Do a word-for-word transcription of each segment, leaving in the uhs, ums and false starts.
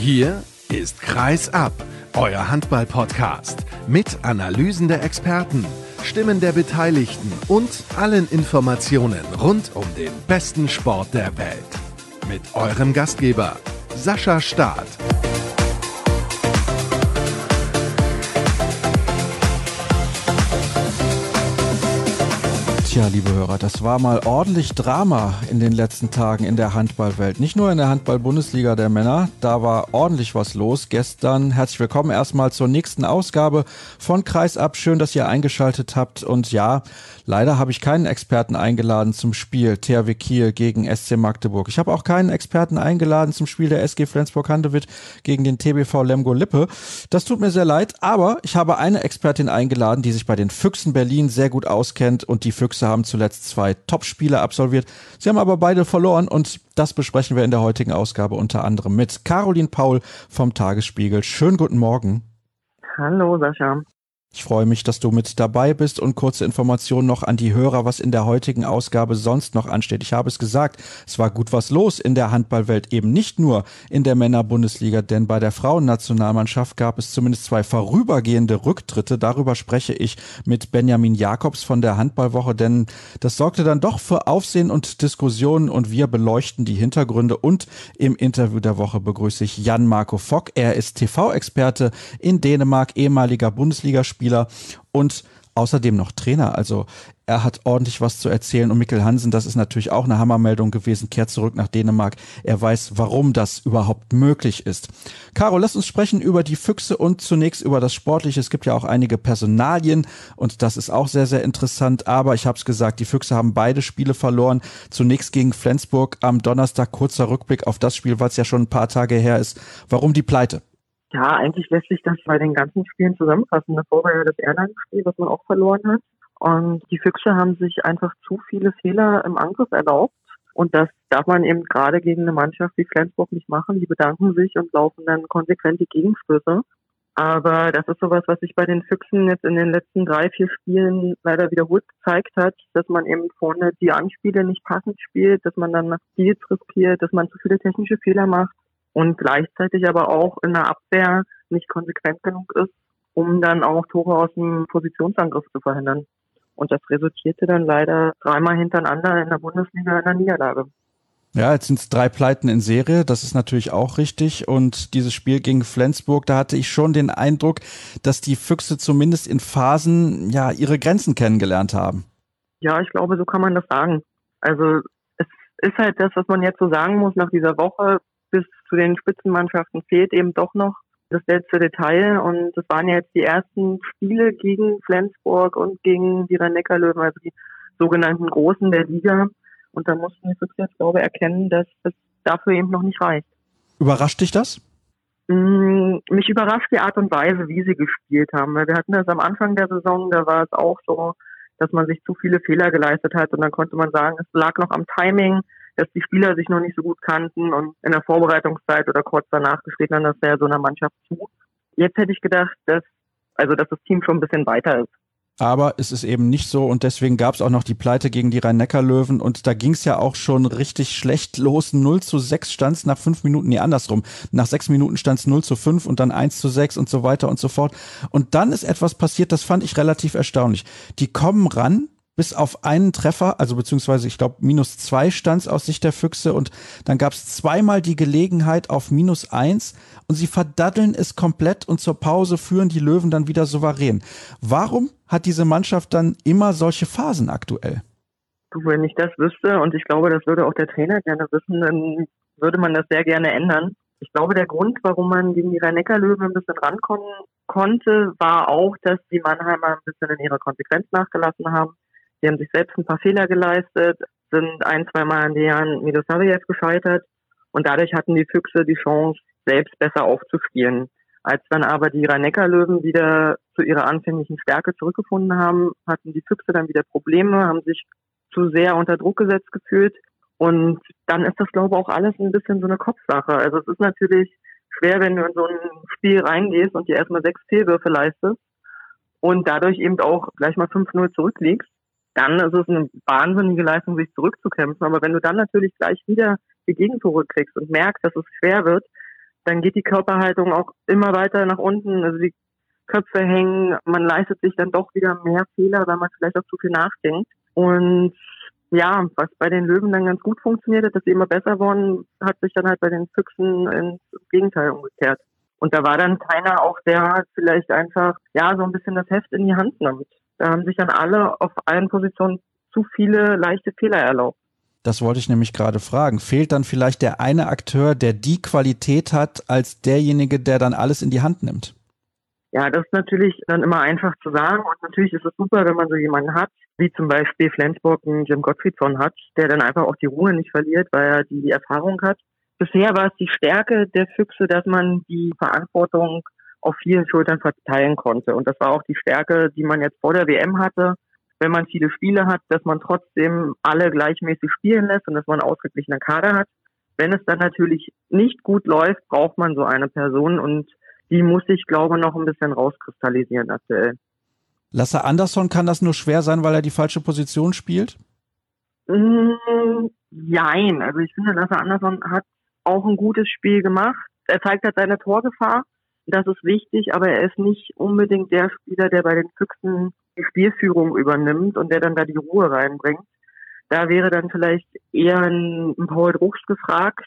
Hier ist Kreis ab, euer Handball-Podcast mit Analysen der Experten, Stimmen der Beteiligten und allen Informationen rund um den besten Sport der Welt. Mit eurem Gastgeber Sascha Staat. Tja, liebe Hörer, das war mal ordentlich Drama in den letzten Tagen in der Handballwelt. Nicht nur in der Handball-Bundesliga der Männer, da war ordentlich was los gestern. Herzlich willkommen erstmal zur nächsten Ausgabe von Kreis ab. Schön, dass ihr eingeschaltet habt. Und ja, leider habe ich keinen Experten eingeladen zum Spiel T H W Kiel gegen S C Magdeburg. Ich habe auch keinen Experten eingeladen zum Spiel der S G Flensburg-Handewitt gegen den T B V Lemgo-Lippe. Das tut mir sehr leid, aber ich habe eine Expertin eingeladen, die sich bei den Füchsen Berlin sehr gut auskennt, und die Füchse haben zuletzt zwei Top-Spiele absolviert. Sie haben aber beide verloren, und das besprechen wir in der heutigen Ausgabe unter anderem mit Caroline Paul vom Tagesspiegel. Schönen guten Morgen. Hallo Sascha. Ich freue mich, dass du mit dabei bist, und kurze Informationen noch an die Hörer, was in der heutigen Ausgabe sonst noch ansteht. Ich habe es gesagt, es war gut was los in der Handballwelt, eben nicht nur in der Männer-Bundesliga, denn bei der Frauennationalmannschaft gab es zumindest zwei vorübergehende Rücktritte. Darüber spreche ich mit Benjamin Jakobs von der Handballwoche, denn das sorgte dann doch für Aufsehen und Diskussionen, und wir beleuchten die Hintergründe. Und im Interview der Woche begrüße ich Jan-Marco Fock. Er ist T V-Experte in Dänemark, ehemaliger Bundesligaspieler und außerdem noch Trainer. Also er hat ordentlich was zu erzählen. Und Mikkel Hansen, das ist natürlich auch eine Hammermeldung gewesen, kehrt zurück nach Dänemark. Er weiß, warum das überhaupt möglich ist. Caro, lass uns sprechen über die Füchse und zunächst über das Sportliche. Es gibt ja auch einige Personalien, und das ist auch sehr, sehr interessant. Aber ich habe es gesagt, die Füchse haben beide Spiele verloren. Zunächst gegen Flensburg am Donnerstag. Kurzer Rückblick auf das Spiel, weil es ja schon ein paar Tage her ist. Warum die Pleite? Ja, eigentlich lässt sich das bei den ganzen Spielen zusammenfassen. Davor war ja das Erlangen-Spiel, was man auch verloren hat. Und die Füchse haben sich einfach zu viele Fehler im Angriff erlaubt. Und das darf man eben gerade gegen eine Mannschaft wie Flensburg nicht machen. Die bedanken sich und laufen dann konsequent die Gegenstöße. Aber das ist sowas, was sich bei den Füchsen jetzt in den letzten drei, vier Spielen leider wiederholt gezeigt hat, dass man eben vorne die Anspiele nicht passend spielt, dass man dann Steals riskiert, dass man zu viele technische Fehler macht. Und gleichzeitig aber auch in der Abwehr nicht konsequent genug ist, um dann auch Tore aus dem Positionsangriff zu verhindern. Und das resultierte dann leider dreimal hintereinander in der Bundesliga in der Niederlage. Ja, jetzt sind es drei Pleiten in Serie, das ist natürlich auch richtig. Und dieses Spiel gegen Flensburg, da hatte ich schon den Eindruck, dass die Füchse zumindest in Phasen ja ihre Grenzen kennengelernt haben. Ja, ich glaube, so kann man das sagen. Also es ist halt das, was man jetzt so sagen muss nach dieser Woche. Bis zu den Spitzenmannschaften fehlt eben doch noch das letzte Detail. Und es waren ja jetzt die ersten Spiele gegen Flensburg und gegen die Rhein-Neckar-Löwen, also die sogenannten Großen der Liga. Und da mussten die Füchse jetzt, glaube ich, erkennen, dass es dafür eben noch nicht reicht. Überrascht dich das? Mich überrascht die Art und Weise, wie sie gespielt haben. Weil wir hatten das am Anfang der Saison, da war es auch so, dass man sich zu viele Fehler geleistet hat. Und dann konnte man sagen, es lag noch am Timing, dass die Spieler sich noch nicht so gut kannten, und in der Vorbereitungszeit oder kurz danach gesteht man das ja so einer Mannschaft zu. Jetzt hätte ich gedacht, dass, also, dass das Team schon ein bisschen weiter ist. Aber es ist eben nicht so, und deswegen gab es auch noch die Pleite gegen die Rhein-Neckar-Löwen, und da ging es ja auch schon richtig schlecht los. null zu sechs stand es nach fünf Minuten, nee, andersrum. Nach sechs Minuten stand es null zu fünf und dann eins zu sechs und so weiter und so fort. Und dann ist etwas passiert, das fand ich relativ erstaunlich. Die kommen ran, bis auf einen Treffer, also beziehungsweise ich glaube minus zwei stand es aus Sicht der Füchse, und dann gab es zweimal die Gelegenheit auf minus eins, und sie verdaddeln es komplett, und zur Pause führen die Löwen dann wieder souverän. Warum hat diese Mannschaft dann immer solche Phasen aktuell? Du, wenn ich das wüsste, und ich glaube, das würde auch der Trainer gerne wissen, dann würde man das sehr gerne ändern. Ich glaube, der Grund, warum man gegen die Rhein-Neckar-Löwen ein bisschen rankommen konnte, war auch, dass die Mannheimer ein bisschen in ihrer Konsequenz nachgelassen haben. Die haben sich selbst ein paar Fehler geleistet, sind ein, zwei Mal an Dejan Milosavljev gescheitert, und dadurch hatten die Füchse die Chance, selbst besser aufzuspielen. Als dann aber die Rhein-Neckar-Löwen wieder zu ihrer anfänglichen Stärke zurückgefunden haben, hatten die Füchse dann wieder Probleme, haben sich zu sehr unter Druck gesetzt gefühlt, und dann ist das, glaube ich, auch alles ein bisschen so eine Kopfsache. Also es ist natürlich schwer, wenn du in so ein Spiel reingehst und dir erstmal sechs Fehlwürfe leistest und dadurch eben auch gleich mal fünf null zurückliegst. Dann ist es eine wahnsinnige Leistung, sich zurückzukämpfen. Aber wenn du dann natürlich gleich wieder die Gegentore kriegst und merkst, dass es schwer wird, dann geht die Körperhaltung auch immer weiter nach unten. Also die Köpfe hängen, man leistet sich dann doch wieder mehr Fehler, weil man vielleicht auch zu viel nachdenkt. Und ja, was bei den Löwen dann ganz gut funktioniert hat, dass sie immer besser wurden, hat sich dann halt bei den Füchsen ins Gegenteil umgekehrt. Und da war dann keiner auch, der vielleicht einfach, ja, so ein bisschen das Heft in die Hand nimmt. Da haben sich dann alle auf allen Positionen zu viele leichte Fehler erlaubt. Das wollte ich nämlich gerade fragen. Fehlt dann vielleicht der eine Akteur, der die Qualität hat, als derjenige, der dann alles in die Hand nimmt? Ja, das ist natürlich dann immer einfach zu sagen und natürlich ist es super, wenn man so jemanden hat, wie zum Beispiel Flensburg einen Jim Gottfriedson hat, der dann einfach auch die Ruhe nicht verliert, weil er die Erfahrung hat. Bisher war es die Stärke der Füchse, dass man die Verantwortung auf vielen Schultern verteilen konnte und das war auch die Stärke, die man jetzt vor der W M hatte, wenn man viele Spiele hat, dass man trotzdem alle gleichmäßig spielen lässt und dass man einen ausgeglichenen Kader hat. Wenn es dann natürlich nicht gut läuft, braucht man so eine Person und die muss sich, glaube ich, noch ein bisschen rauskristallisieren aktuell. Lasse Andersson kann das nur schwer sein, weil er die falsche Position spielt? Mm, nein, also ich finde, Lasse Andersson hat auch ein gutes Spiel gemacht. Er zeigt halt seine Torgefahr, das ist wichtig, aber er ist nicht unbedingt der Spieler, der bei den Füchsen die Spielführung übernimmt und der dann da die Ruhe reinbringt. Da wäre dann vielleicht eher ein, ein Paul Druchs gefragt,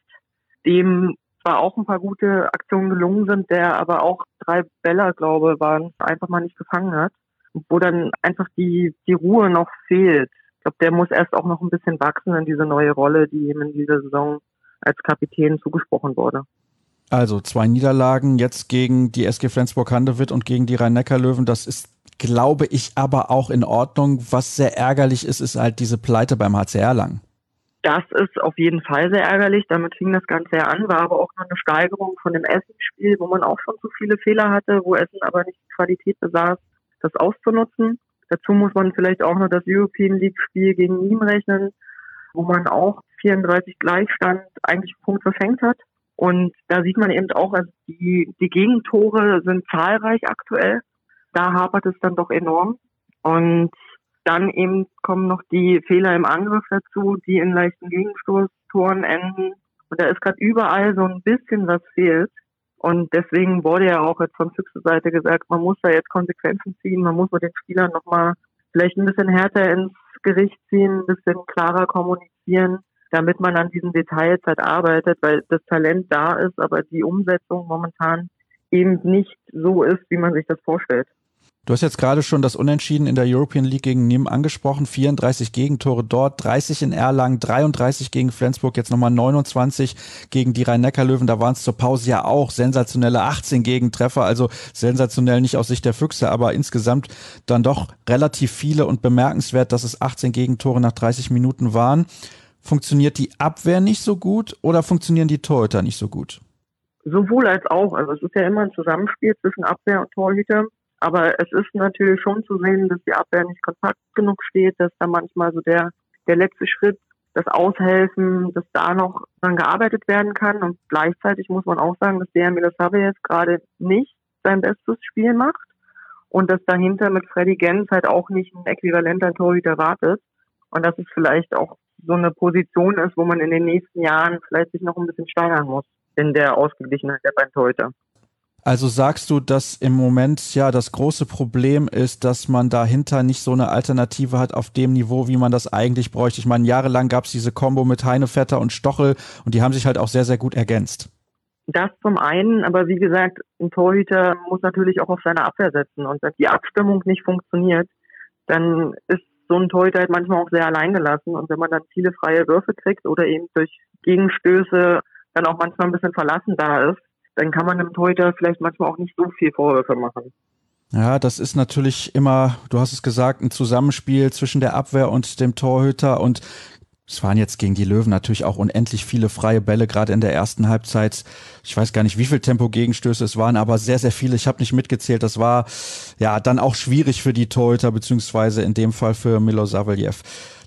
dem zwar auch ein paar gute Aktionen gelungen sind, der aber auch drei Bälle, glaube ich, waren, einfach mal nicht gefangen hat, wo dann einfach die die Ruhe noch fehlt. Ich glaube, der muss erst auch noch ein bisschen wachsen in diese neue Rolle, die ihm in dieser Saison als Kapitän zugesprochen wurde. Also zwei Niederlagen jetzt gegen die S G Flensburg-Handewitt und gegen die Rhein-Neckar-Löwen, das ist, glaube ich, aber auch in Ordnung. Was sehr ärgerlich ist, ist halt diese Pleite beim H C Erlangen. Das ist auf jeden Fall sehr ärgerlich. Damit fing das Ganze ja an, war aber auch noch eine Steigerung von dem Essen-Spiel, wo man auch schon zu viele Fehler hatte, wo Essen aber nicht die Qualität besaß, das auszunutzen. Dazu muss man vielleicht auch noch das European League-Spiel gegen Nîmes rechnen, wo man auch vierunddreißig Gleichstand eigentlich einen Punkt verfängt hat. Und da sieht man eben auch, also die, die Gegentore sind zahlreich aktuell. Da hapert es dann doch enorm. Und dann eben kommen noch die Fehler im Angriff dazu, die in leichten Gegenstoßtoren enden. Und da ist gerade überall so ein bisschen was fehlt. Und deswegen wurde ja auch jetzt von Füchse Seite gesagt, man muss da jetzt Konsequenzen ziehen, man muss mit den Spielern nochmal vielleicht ein bisschen härter ins Gericht ziehen, ein bisschen klarer kommunizieren, damit man an diesen Details halt arbeitet, weil das Talent da ist, aber die Umsetzung momentan eben nicht so ist, wie man sich das vorstellt. Du hast jetzt gerade schon das Unentschieden in der European League gegen Nîmes angesprochen, vierunddreißig Gegentore dort, dreißig in Erlangen, dreiunddreißig gegen Flensburg, jetzt nochmal neunundzwanzig gegen die Rhein-Neckar-Löwen, da waren es zur Pause ja auch sensationelle achtzehn Gegentreffer, also sensationell nicht aus Sicht der Füchse, aber insgesamt dann doch relativ viele und bemerkenswert, dass es achtzehn Gegentore nach dreißig Minuten waren. Funktioniert die Abwehr nicht so gut oder funktionieren die Torhüter nicht so gut? Sowohl als auch, also es ist ja immer ein Zusammenspiel zwischen Abwehr und Torhüter. Aber es ist natürlich schon zu sehen, dass die Abwehr nicht kompakt genug steht, dass da manchmal so der der letzte Schritt, das Aushelfen, dass da noch dran gearbeitet werden kann. Und gleichzeitig muss man auch sagen, dass der Milosavljev gerade nicht sein bestes Spiel macht und dass dahinter mit Freddy Gens halt auch nicht ein äquivalenter Torhüter wartet. Und dass es vielleicht auch so eine Position ist, wo man in den nächsten Jahren vielleicht sich noch ein bisschen steigern muss in der Ausgeglichenheit der beiden Torhüter. Also sagst du, dass im Moment ja das große Problem ist, dass man dahinter nicht so eine Alternative hat auf dem Niveau, wie man das eigentlich bräuchte. Ich meine, jahrelang gab es diese Kombo mit Heinevetter und Stochel und die haben sich halt auch sehr, sehr gut ergänzt. Das zum einen, aber wie gesagt, ein Torhüter muss natürlich auch auf seine Abwehr setzen und wenn die Abstimmung nicht funktioniert, dann ist so ein Torhüter halt manchmal auch sehr alleingelassen und wenn man dann viele freie Würfe kriegt oder eben durch Gegenstöße dann auch manchmal ein bisschen verlassen da ist, dann kann man dem Torhüter vielleicht manchmal auch nicht so viel Vorwürfe machen. Ja, das ist natürlich immer, du hast es gesagt, ein Zusammenspiel zwischen der Abwehr und dem Torhüter und es waren jetzt gegen die Löwen natürlich auch unendlich viele freie Bälle, gerade in der ersten Halbzeit. Ich weiß gar nicht, wie viel Tempo-Gegenstöße es waren, aber sehr, sehr viele. Ich habe nicht mitgezählt. Das war ja dann auch schwierig für die Torhüter, beziehungsweise in dem Fall für Milosavljev.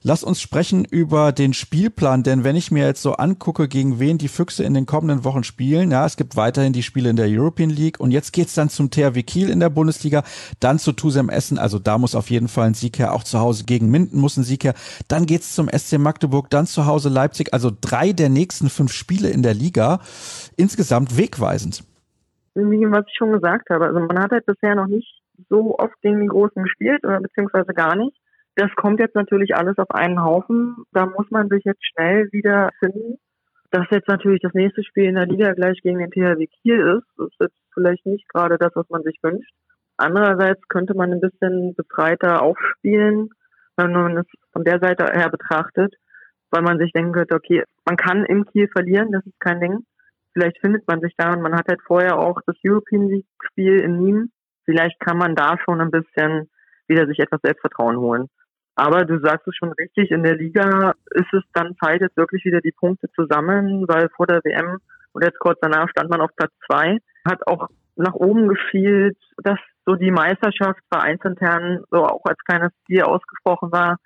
Lass uns sprechen über den Spielplan, denn wenn ich mir jetzt so angucke, gegen wen die Füchse in den kommenden Wochen spielen, ja, es gibt weiterhin die Spiele in der European League und jetzt geht's dann zum T H W Kiel in der Bundesliga, dann zu Tusem Essen, also da muss auf jeden Fall ein Sieg her, auch zu Hause gegen Minden muss ein Sieg her, dann geht's zum S C Magdeburg, dann zu Hause Leipzig, also drei der nächsten fünf Spiele in der Liga, insgesamt wegweisend. Wie was ich schon gesagt habe, also man hat halt bisher noch nicht so oft gegen die Großen gespielt oder beziehungsweise gar nicht. Das kommt jetzt natürlich alles auf einen Haufen. Da muss man sich jetzt schnell wieder finden. Dass jetzt natürlich das nächste Spiel in der Liga gleich gegen den T H W Kiel ist, das ist jetzt vielleicht nicht gerade das, was man sich wünscht. Andererseits könnte man ein bisschen befreiter aufspielen, wenn man es von der Seite her betrachtet, weil man sich denken könnte, okay, man kann im Kiel verlieren, das ist kein Ding. Vielleicht findet man sich da und man hat halt vorher auch das European League Spiel in Nîmes. Vielleicht kann man da schon ein bisschen wieder sich etwas Selbstvertrauen holen. Aber du sagst es schon richtig, in der Liga ist es dann Zeit, jetzt wirklich wieder die Punkte zu sammeln, weil vor der W M und jetzt kurz danach stand man auf Platz zwei, hat auch nach oben geschielt, dass so die Meisterschaft vereinsintern so auch als kleines Ziel ausgesprochen war,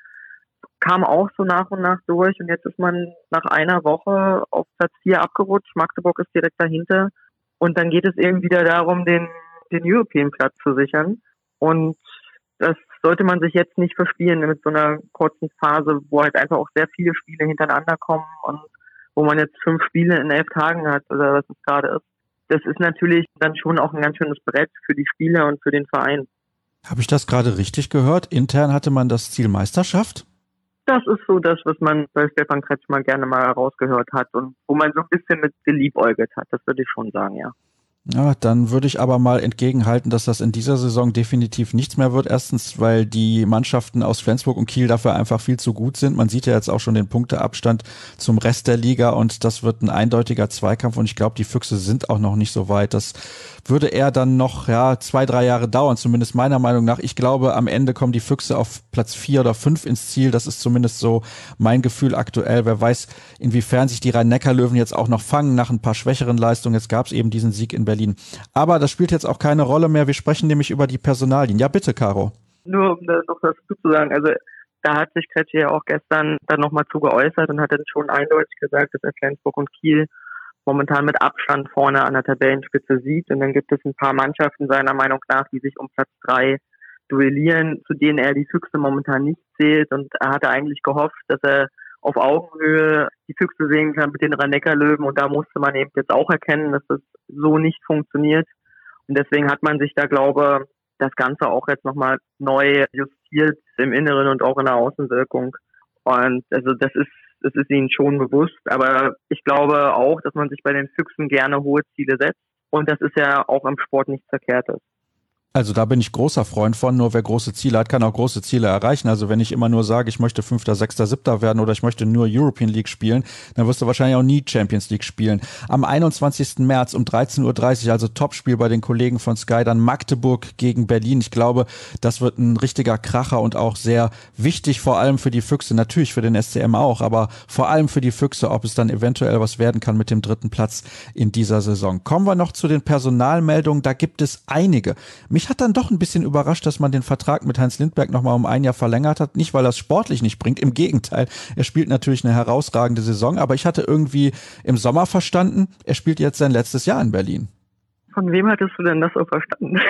kam auch so nach und nach durch und jetzt ist man nach einer Woche auf Platz vier abgerutscht, Magdeburg ist direkt dahinter und dann geht es eben wieder darum, den, den European-Platz zu sichern und das sollte man sich jetzt nicht verspielen mit so einer kurzen Phase, wo halt einfach auch sehr viele Spiele hintereinander kommen und wo man jetzt fünf Spiele in elf Tagen hat oder was es gerade ist. Das ist natürlich dann schon auch ein ganz schönes Brett für die Spieler und für den Verein. Habe ich das gerade richtig gehört? Intern hatte man das Ziel Meisterschaft? Das ist so das, was man bei Stefan Kretschmer gerne mal herausgehört hat und wo man so ein bisschen mit geliebäugelt hat. Das würde ich schon sagen, ja. Ja, dann würde ich aber mal entgegenhalten, dass das in dieser Saison definitiv nichts mehr wird. Erstens, weil die Mannschaften aus Flensburg und Kiel dafür einfach viel zu gut sind. Man sieht ja jetzt auch schon den Punkteabstand zum Rest der Liga und das wird ein eindeutiger Zweikampf und ich glaube, die Füchse sind auch noch nicht so weit. Das würde eher dann noch ja zwei, drei Jahre dauern, zumindest meiner Meinung nach. Ich glaube, am Ende kommen die Füchse auf Platz vier oder fünf ins Ziel. Das ist zumindest so mein Gefühl aktuell. Wer weiß, inwiefern sich die Rhein-Neckar-Löwen jetzt auch noch fangen nach ein paar schwächeren Leistungen. Jetzt gab es eben diesen Sieg in Berlin. Aber das spielt jetzt auch keine Rolle mehr. Wir sprechen nämlich über die Personalien. Ja, bitte, Caro. Nur um da noch was zu sagen. Also da hat sich Kretsche ja auch gestern dann nochmal zu geäußert und hat dann schon eindeutig gesagt, dass er Flensburg und Kiel momentan mit Abstand vorne an der Tabellenspitze sieht. Und dann gibt es ein paar Mannschaften seiner Meinung nach, die sich um Platz drei duellieren, zu denen er die Füchse momentan nicht zählt. Und er hatte eigentlich gehofft, dass er auf Augenhöhe die Füchse sehen kann mit den Rhein-Neckar-Löwen. Und da musste man eben jetzt auch erkennen, dass das so nicht funktioniert. Und deswegen hat man sich da, glaube ich, das Ganze auch jetzt nochmal neu justiert im Inneren und auch in der Außenwirkung. Und also das ist, das ist ihnen schon bewusst. Aber ich glaube auch, dass man sich bei den Füchsen gerne hohe Ziele setzt. Und das ist ja auch im Sport nichts Verkehrtes. Also da bin ich großer Freund von, nur wer große Ziele hat, kann auch große Ziele erreichen. Also wenn ich immer nur sage, ich möchte Fünfter, Sechster, Siebter werden oder ich möchte nur European League spielen, dann wirst du wahrscheinlich auch nie Champions League spielen. Am einundzwanzigsten März um dreizehn Uhr dreißig, also Topspiel bei den Kollegen von Sky, dann Magdeburg gegen Berlin. Ich glaube, das wird ein richtiger Kracher und auch sehr wichtig, vor allem für die Füchse, natürlich für den S C M auch, aber vor allem für die Füchse, ob es dann eventuell was werden kann mit dem dritten Platz in dieser Saison. Kommen wir noch zu den Personalmeldungen, da gibt es einige. Mich hat dann doch ein bisschen überrascht, dass man den Vertrag mit Heinz Lindberg nochmal um ein Jahr verlängert hat. Nicht, weil er es sportlich nicht bringt, im Gegenteil. Er spielt natürlich eine herausragende Saison, aber ich hatte irgendwie im Sommer verstanden, er spielt jetzt sein letztes Jahr in Berlin. Von wem hattest du denn das so verstanden?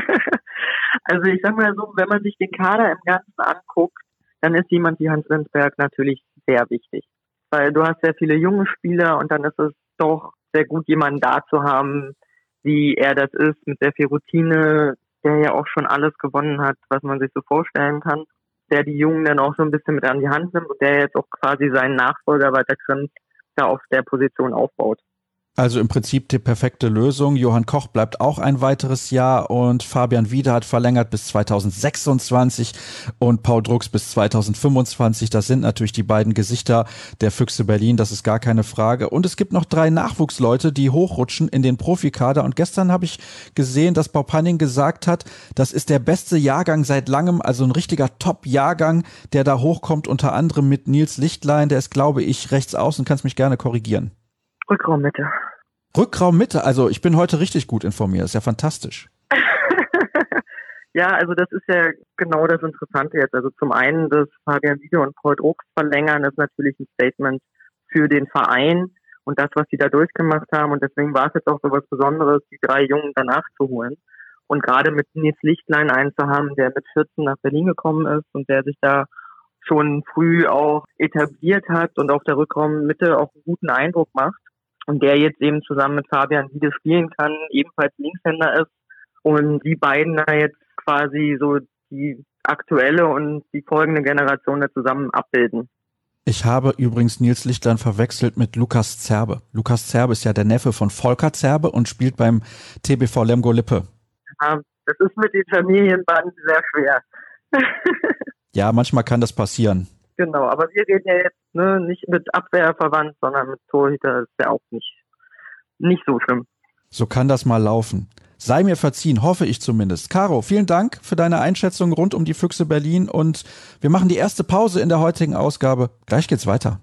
Also ich sag mal so, wenn man sich den Kader im Ganzen anguckt, dann ist jemand wie Heinz Lindberg natürlich sehr wichtig. Weil du hast sehr viele junge Spieler und dann ist es doch sehr gut, jemanden da zu haben, wie er das ist, mit sehr viel Routine, der ja auch schon alles gewonnen hat, was man sich so vorstellen kann, der die Jungen dann auch so ein bisschen mit an die Hand nimmt und der jetzt auch quasi seinen Nachfolger weiter da auf der Position aufbaut. Also im Prinzip die perfekte Lösung. Johann Koch bleibt auch ein weiteres Jahr und Fabian Wiede hat verlängert bis zweitausendsechsundzwanzig und Paul Drucks bis zweitausendfünfundzwanzig. Das sind natürlich die beiden Gesichter der Füchse Berlin, das ist gar keine Frage. Und es gibt noch drei Nachwuchsleute, die hochrutschen in den Profikader. Und gestern habe ich gesehen, dass Bob Hanning gesagt hat, das ist der beste Jahrgang seit langem, also ein richtiger Top-Jahrgang, der da hochkommt, unter anderem mit Nils Lichtlein. Der ist, glaube ich, rechts außen, kannst mich gerne korrigieren. Rückraummitte. Rückraummitte, also ich bin heute richtig gut informiert, ist ja fantastisch. Ja, also das ist ja genau das Interessante jetzt. Also zum einen, dass Fabian Wiede und Paul Drucks verlängern, ist natürlich ein Statement für den Verein und das, was sie da durchgemacht haben. Und deswegen war es jetzt auch so was Besonderes, die drei Jungen danach zu holen. Und gerade mit Nils Lichtlein einen zu haben, der mit vierzehn nach Berlin gekommen ist und der sich da schon früh auch etabliert hat und auf der Rückraummitte auch einen guten Eindruck macht. Und der jetzt eben zusammen mit Fabian Wiede spielen kann, ebenfalls Linkshänder ist. Und die beiden da jetzt quasi so die aktuelle und die folgende Generation da zusammen abbilden. Ich habe übrigens Nils Lichtlein verwechselt mit Lukas Zerbe. Lukas Zerbe ist ja der Neffe von Volker Zerbe und spielt beim T B V Lemgo-Lippe. Ja, das ist mit den Familienbanden sehr schwer. Ja, manchmal kann das passieren. Genau, aber wir reden ja jetzt ne, nicht mit Abwehr verwandt, sondern mit Torhüter, ist ja auch nicht, nicht so schlimm. So kann das mal laufen. Sei mir verziehen, hoffe ich zumindest. Caro, vielen Dank für deine Einschätzung rund um die Füchse Berlin und wir machen die erste Pause in der heutigen Ausgabe. Gleich geht's weiter.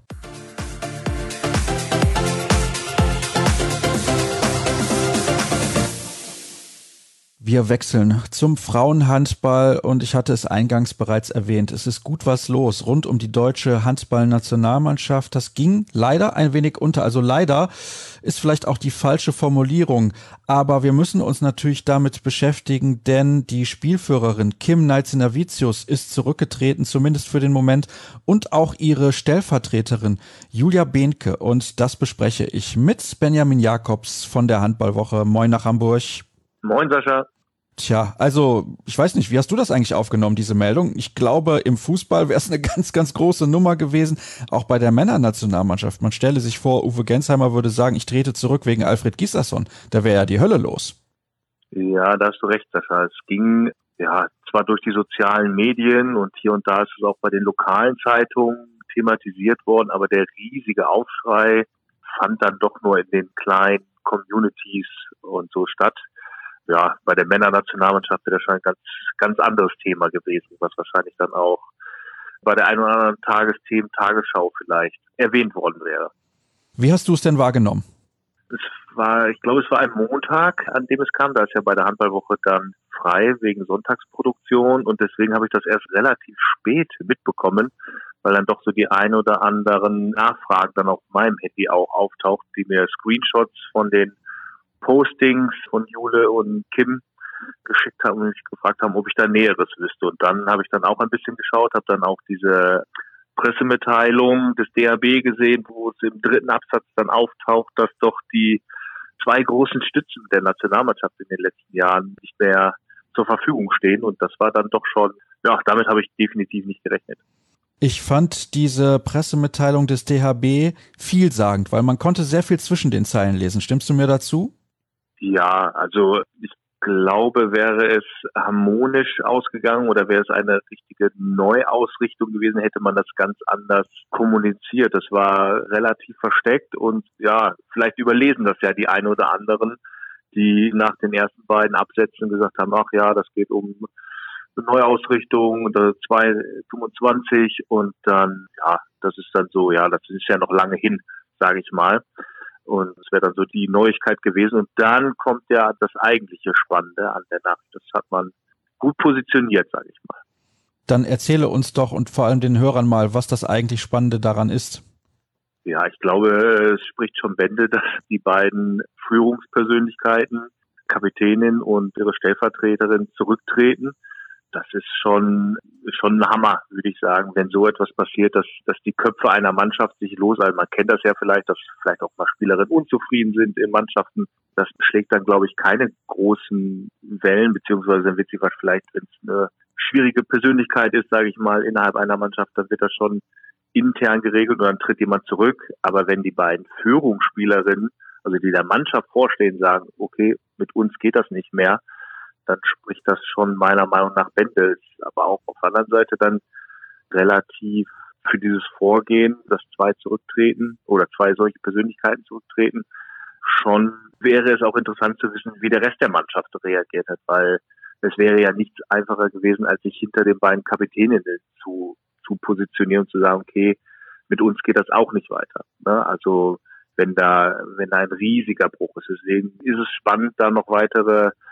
Wir wechseln zum Frauenhandball und ich hatte es eingangs bereits erwähnt. Es ist gut was los rund um die deutsche Handballnationalmannschaft. Das ging leider ein wenig unter. Also leider ist vielleicht auch die falsche Formulierung. Aber wir müssen uns natürlich damit beschäftigen, denn die Spielführerin Kim Nalcinavicius ist zurückgetreten, zumindest für den Moment. Und auch ihre Stellvertreterin Julia Behnke. Und das bespreche ich mit Benjamin Jakobs von der Handballwoche. Moin nach Hamburg. Moin, Sascha. Tja, also ich weiß nicht, wie hast du das eigentlich aufgenommen, diese Meldung? Ich glaube, im Fußball wäre es eine ganz, ganz große Nummer gewesen, auch bei der Männernationalmannschaft. Man stelle sich vor, Uwe Gensheimer würde sagen, ich trete zurück wegen Alfred Gislason. Da wäre ja die Hölle los. Ja, da hast du recht, Sascha. Es ging ja zwar durch die sozialen Medien und hier und da ist es auch bei den lokalen Zeitungen thematisiert worden, aber der riesige Aufschrei fand dann doch nur in den kleinen Communities und so statt. Ja, bei der Männernationalmannschaft wäre das schon ein ganz, ganz anderes Thema gewesen, was wahrscheinlich dann auch bei der einen oder anderen Tagesthemen, Tagesschau vielleicht erwähnt worden wäre. Wie hast du es denn wahrgenommen? Es war, ich glaube, es war ein Montag, an dem es kam. Da ist ja bei der Handballwoche dann frei wegen Sonntagsproduktion und deswegen habe ich das erst relativ spät mitbekommen, weil dann doch so die ein oder anderen Nachfragen dann auf meinem Handy auch auftauchten, die mir Screenshots von den Postings von Jule und Kim geschickt haben und mich gefragt haben, ob ich da Näheres wüsste. Und dann habe ich dann auch ein bisschen geschaut, habe dann auch diese Pressemitteilung des D H B gesehen, wo es im dritten Absatz dann auftaucht, dass doch die zwei großen Stützen der Nationalmannschaft in den letzten Jahren nicht mehr zur Verfügung stehen. Und das war dann doch schon, ja, damit habe ich definitiv nicht gerechnet. Ich fand diese Pressemitteilung des D H B vielsagend, weil man konnte sehr viel zwischen den Zeilen lesen. Stimmst du mir dazu? Ja, also ich glaube, wäre es harmonisch ausgegangen oder wäre es eine richtige Neuausrichtung gewesen, hätte man das ganz anders kommuniziert. Das war relativ versteckt und ja, vielleicht überlesen das ja die einen oder anderen, die nach den ersten beiden Absätzen gesagt haben, ach ja, das geht um eine Neuausrichtung, zwei fünfundzwanzig und dann, ja, das ist dann so, ja, das ist ja noch lange hin, sage ich mal. Und es wäre dann so die Neuigkeit gewesen. Und dann kommt ja das eigentliche Spannende an der Nachricht. Das hat man gut positioniert, sage ich mal. Dann erzähle uns doch und vor allem den Hörern mal, was das eigentlich Spannende daran ist. Ja, ich glaube, es spricht schon Bände, dass die beiden Führungspersönlichkeiten, Kapitänin und ihre Stellvertreterin, zurücktreten. Das ist schon schon ein Hammer, würde ich sagen, wenn so etwas passiert, dass dass die Köpfe einer Mannschaft sich losalten. Man kennt das ja vielleicht, dass vielleicht auch mal Spielerinnen unzufrieden sind in Mannschaften. Das schlägt dann, glaube ich, keine großen Wellen, beziehungsweise dann wird sie vielleicht, wenn es eine schwierige Persönlichkeit ist, sage ich mal, innerhalb einer Mannschaft, dann wird das schon intern geregelt und dann tritt jemand zurück. Aber wenn die beiden Führungsspielerinnen, also die der Mannschaft vorstehen, sagen, okay, mit uns geht das nicht mehr, dann spricht das schon meiner Meinung nach Bände. Ist aber auch auf der anderen Seite dann relativ für dieses Vorgehen, dass zwei zurücktreten oder zwei solche Persönlichkeiten zurücktreten, schon wäre es auch interessant zu wissen, wie der Rest der Mannschaft reagiert hat, weil es wäre ja nichts einfacher gewesen, als sich hinter den beiden Kapitäninnen zu, zu positionieren und zu sagen, okay, mit uns geht das auch nicht weiter. Ne? Also wenn da, wenn da ein riesiger Bruch ist. Deswegen ist es spannend, da noch weitere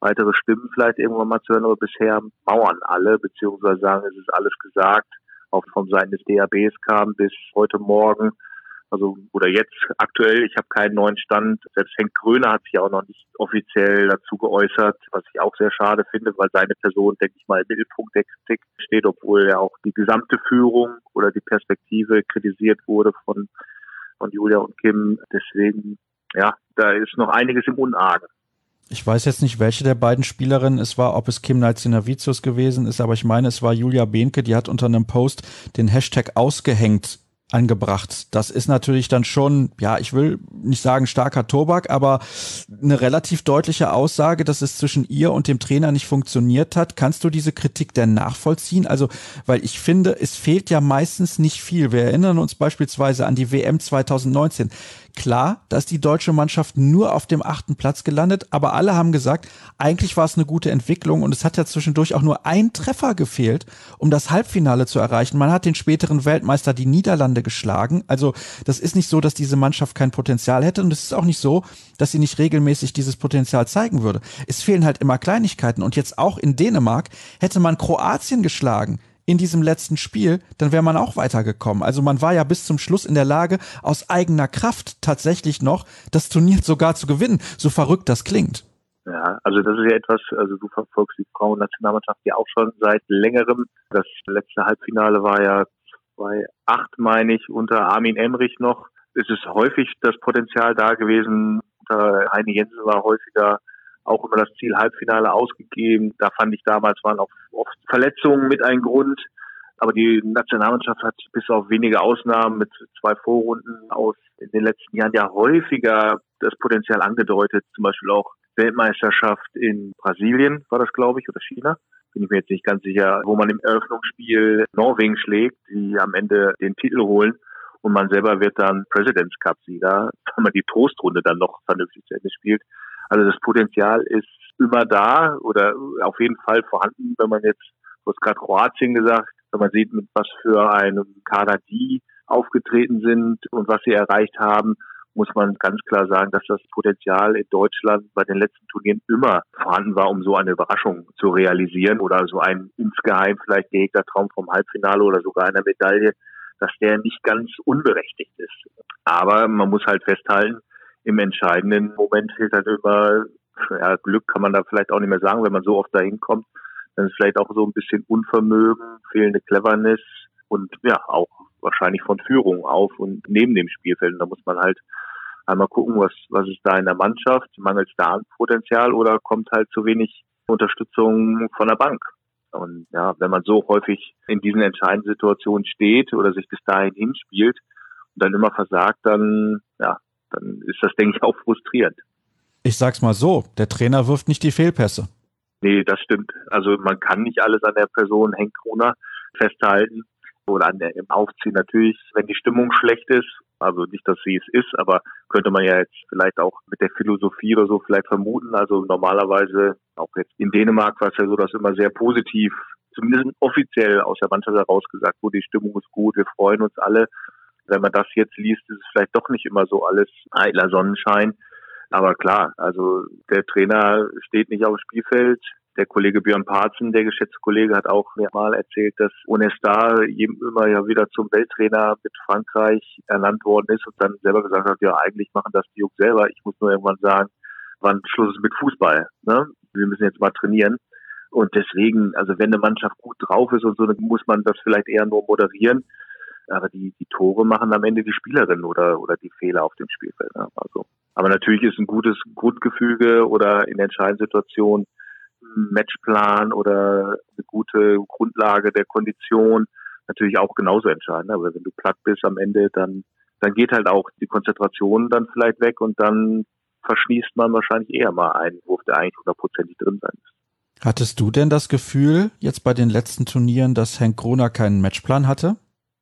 weitere Stimmen vielleicht irgendwann mal zu hören, aber bisher mauern alle, beziehungsweise sagen, es ist alles gesagt, auch von Seiten des D H Bs kam bis heute Morgen, also oder jetzt aktuell, ich habe keinen neuen Stand. Selbst Henk Gröner hat sich auch noch nicht offiziell dazu geäußert, was ich auch sehr schade finde, weil seine Person, denke ich mal, im Mittelpunkt der Kritik steht, obwohl ja auch die gesamte Führung oder die Perspektive kritisiert wurde von, von Julia und Kim. Deswegen, ja, da ist noch einiges im Unargen. Ich weiß jetzt nicht, welche der beiden Spielerinnen es war, ob es Kim Naitziner-Vicius gewesen ist, aber ich meine, es war Julia Behnke, die hat unter einem Post den Hashtag ausgehängt angebracht. Das ist natürlich dann schon, ja, ich will nicht sagen starker Tobak, aber eine relativ deutliche Aussage, dass es zwischen ihr und dem Trainer nicht funktioniert hat. Kannst du diese Kritik denn nachvollziehen? Also, weil ich finde, es fehlt ja meistens nicht viel. Wir erinnern uns beispielsweise an die W M zwanzig neunzehn. Klar, da ist die deutsche Mannschaft nur auf dem achten Platz gelandet, aber alle haben gesagt, eigentlich war es eine gute Entwicklung und es hat ja zwischendurch auch nur ein Treffer gefehlt, um das Halbfinale zu erreichen. Man hat den späteren Weltmeister, die Niederlande, geschlagen. Also das ist nicht so, dass diese Mannschaft kein Potenzial hätte und es ist auch nicht so, dass sie nicht regelmäßig dieses Potenzial zeigen würde. Es fehlen halt immer Kleinigkeiten und jetzt auch in Dänemark hätte man Kroatien geschlagen in diesem letzten Spiel, dann wäre man auch weitergekommen. Also man war ja bis zum Schluss in der Lage, aus eigener Kraft tatsächlich noch das Turnier sogar zu gewinnen, so verrückt das klingt. Ja, also das ist ja etwas, also du verfolgst die Frauen-Nationalmannschaft ja auch schon seit längerem. Das letzte Halbfinale war ja bei acht, meine ich, unter Armin Emrich noch. Es ist häufig das Potenzial da gewesen. Unter Heini Jensen war häufiger auch immer das Ziel Halbfinale ausgegeben. Da fand ich damals waren auch oft Verletzungen mit ein Grund. Aber die Nationalmannschaft hat bis auf wenige Ausnahmen mit zwei Vorrunden aus in den letzten Jahren ja häufiger das Potenzial angedeutet. Zum Beispiel auch Weltmeisterschaft in Brasilien war das, glaube ich, oder China. Bin ich mir jetzt nicht ganz sicher, wo man im Eröffnungsspiel Norwegen schlägt, die am Ende den Titel holen. Und man selber wird dann President's Cup-Sieger, wenn man die Trostrunde dann noch vernünftig zu Ende spielt. Also das Potenzial ist immer da oder auf jeden Fall vorhanden, wenn man jetzt, du hast gerade Kroatien gesagt, wenn man sieht, mit was für einem Kader die aufgetreten sind und was sie erreicht haben, muss man ganz klar sagen, dass das Potenzial in Deutschland bei den letzten Turnieren immer vorhanden war, um so eine Überraschung zu realisieren oder so ein insgeheim vielleicht gehegter Traum vom Halbfinale oder sogar einer Medaille, dass der nicht ganz unberechtigt ist. Aber man muss halt festhalten, im entscheidenden Moment fehlt halt immer, ja, Glück kann man da vielleicht auch nicht mehr sagen, wenn man so oft dahin kommt, dann ist vielleicht auch so ein bisschen Unvermögen, fehlende Cleverness und ja, auch wahrscheinlich von Führung auf und neben dem Spielfeld. Und da muss man halt einmal gucken, was, was ist da in der Mannschaft, mangelt es da an Potenzial oder kommt halt zu wenig Unterstützung von der Bank. Und ja, wenn man so häufig in diesen entscheidenden Situationen steht oder sich bis dahin hinspielt und dann immer versagt, dann, ja, dann ist das, denke ich, auch frustrierend. Ich sag's mal so, der Trainer wirft nicht die Fehlpässe. Nee, das stimmt. Also man kann nicht alles an der Person Henk Gruner festhalten oder an der, im Aufziehen. Natürlich, wenn die Stimmung schlecht ist, also nicht, dass sie es ist, aber könnte man ja jetzt vielleicht auch mit der Philosophie oder so vielleicht vermuten. Also normalerweise, auch jetzt in Dänemark war es ja so, dass immer sehr positiv, zumindest offiziell aus der Mannschaft heraus gesagt wurde, die Stimmung ist gut, wir freuen uns alle. Wenn man das jetzt liest, ist es vielleicht doch nicht immer so alles eitler Sonnenschein. Aber klar, also der Trainer steht nicht auf dem Spielfeld. Der Kollege Björn Parzen, der geschätzte Kollege, hat auch mehrmal erzählt, dass Onestar immer ja wieder zum Welttrainer mit Frankreich ernannt worden ist und dann selber gesagt hat, ja, eigentlich machen das die Jungs selber. Ich muss nur irgendwann sagen, wann Schluss ist mit Fußball. Ne? Wir müssen jetzt mal trainieren. Und deswegen, also wenn eine Mannschaft gut drauf ist und so, dann muss man das vielleicht eher nur moderieren. Aber die, die Tore machen am Ende die Spielerinnen oder, oder die Fehler auf dem Spielfeld. Ne? Also, aber natürlich ist ein gutes Grundgefüge oder in der entscheidenden Situation ein Matchplan oder eine gute Grundlage der Kondition natürlich auch genauso entscheidend. Aber wenn du platt bist am Ende, dann, dann geht halt auch die Konzentration dann vielleicht weg und dann verschließt man wahrscheinlich eher mal einen Wurf, der eigentlich hundertprozentig drin sein ist. Hattest du denn das Gefühl, jetzt bei den letzten Turnieren, dass Henk Gruner keinen Matchplan hatte?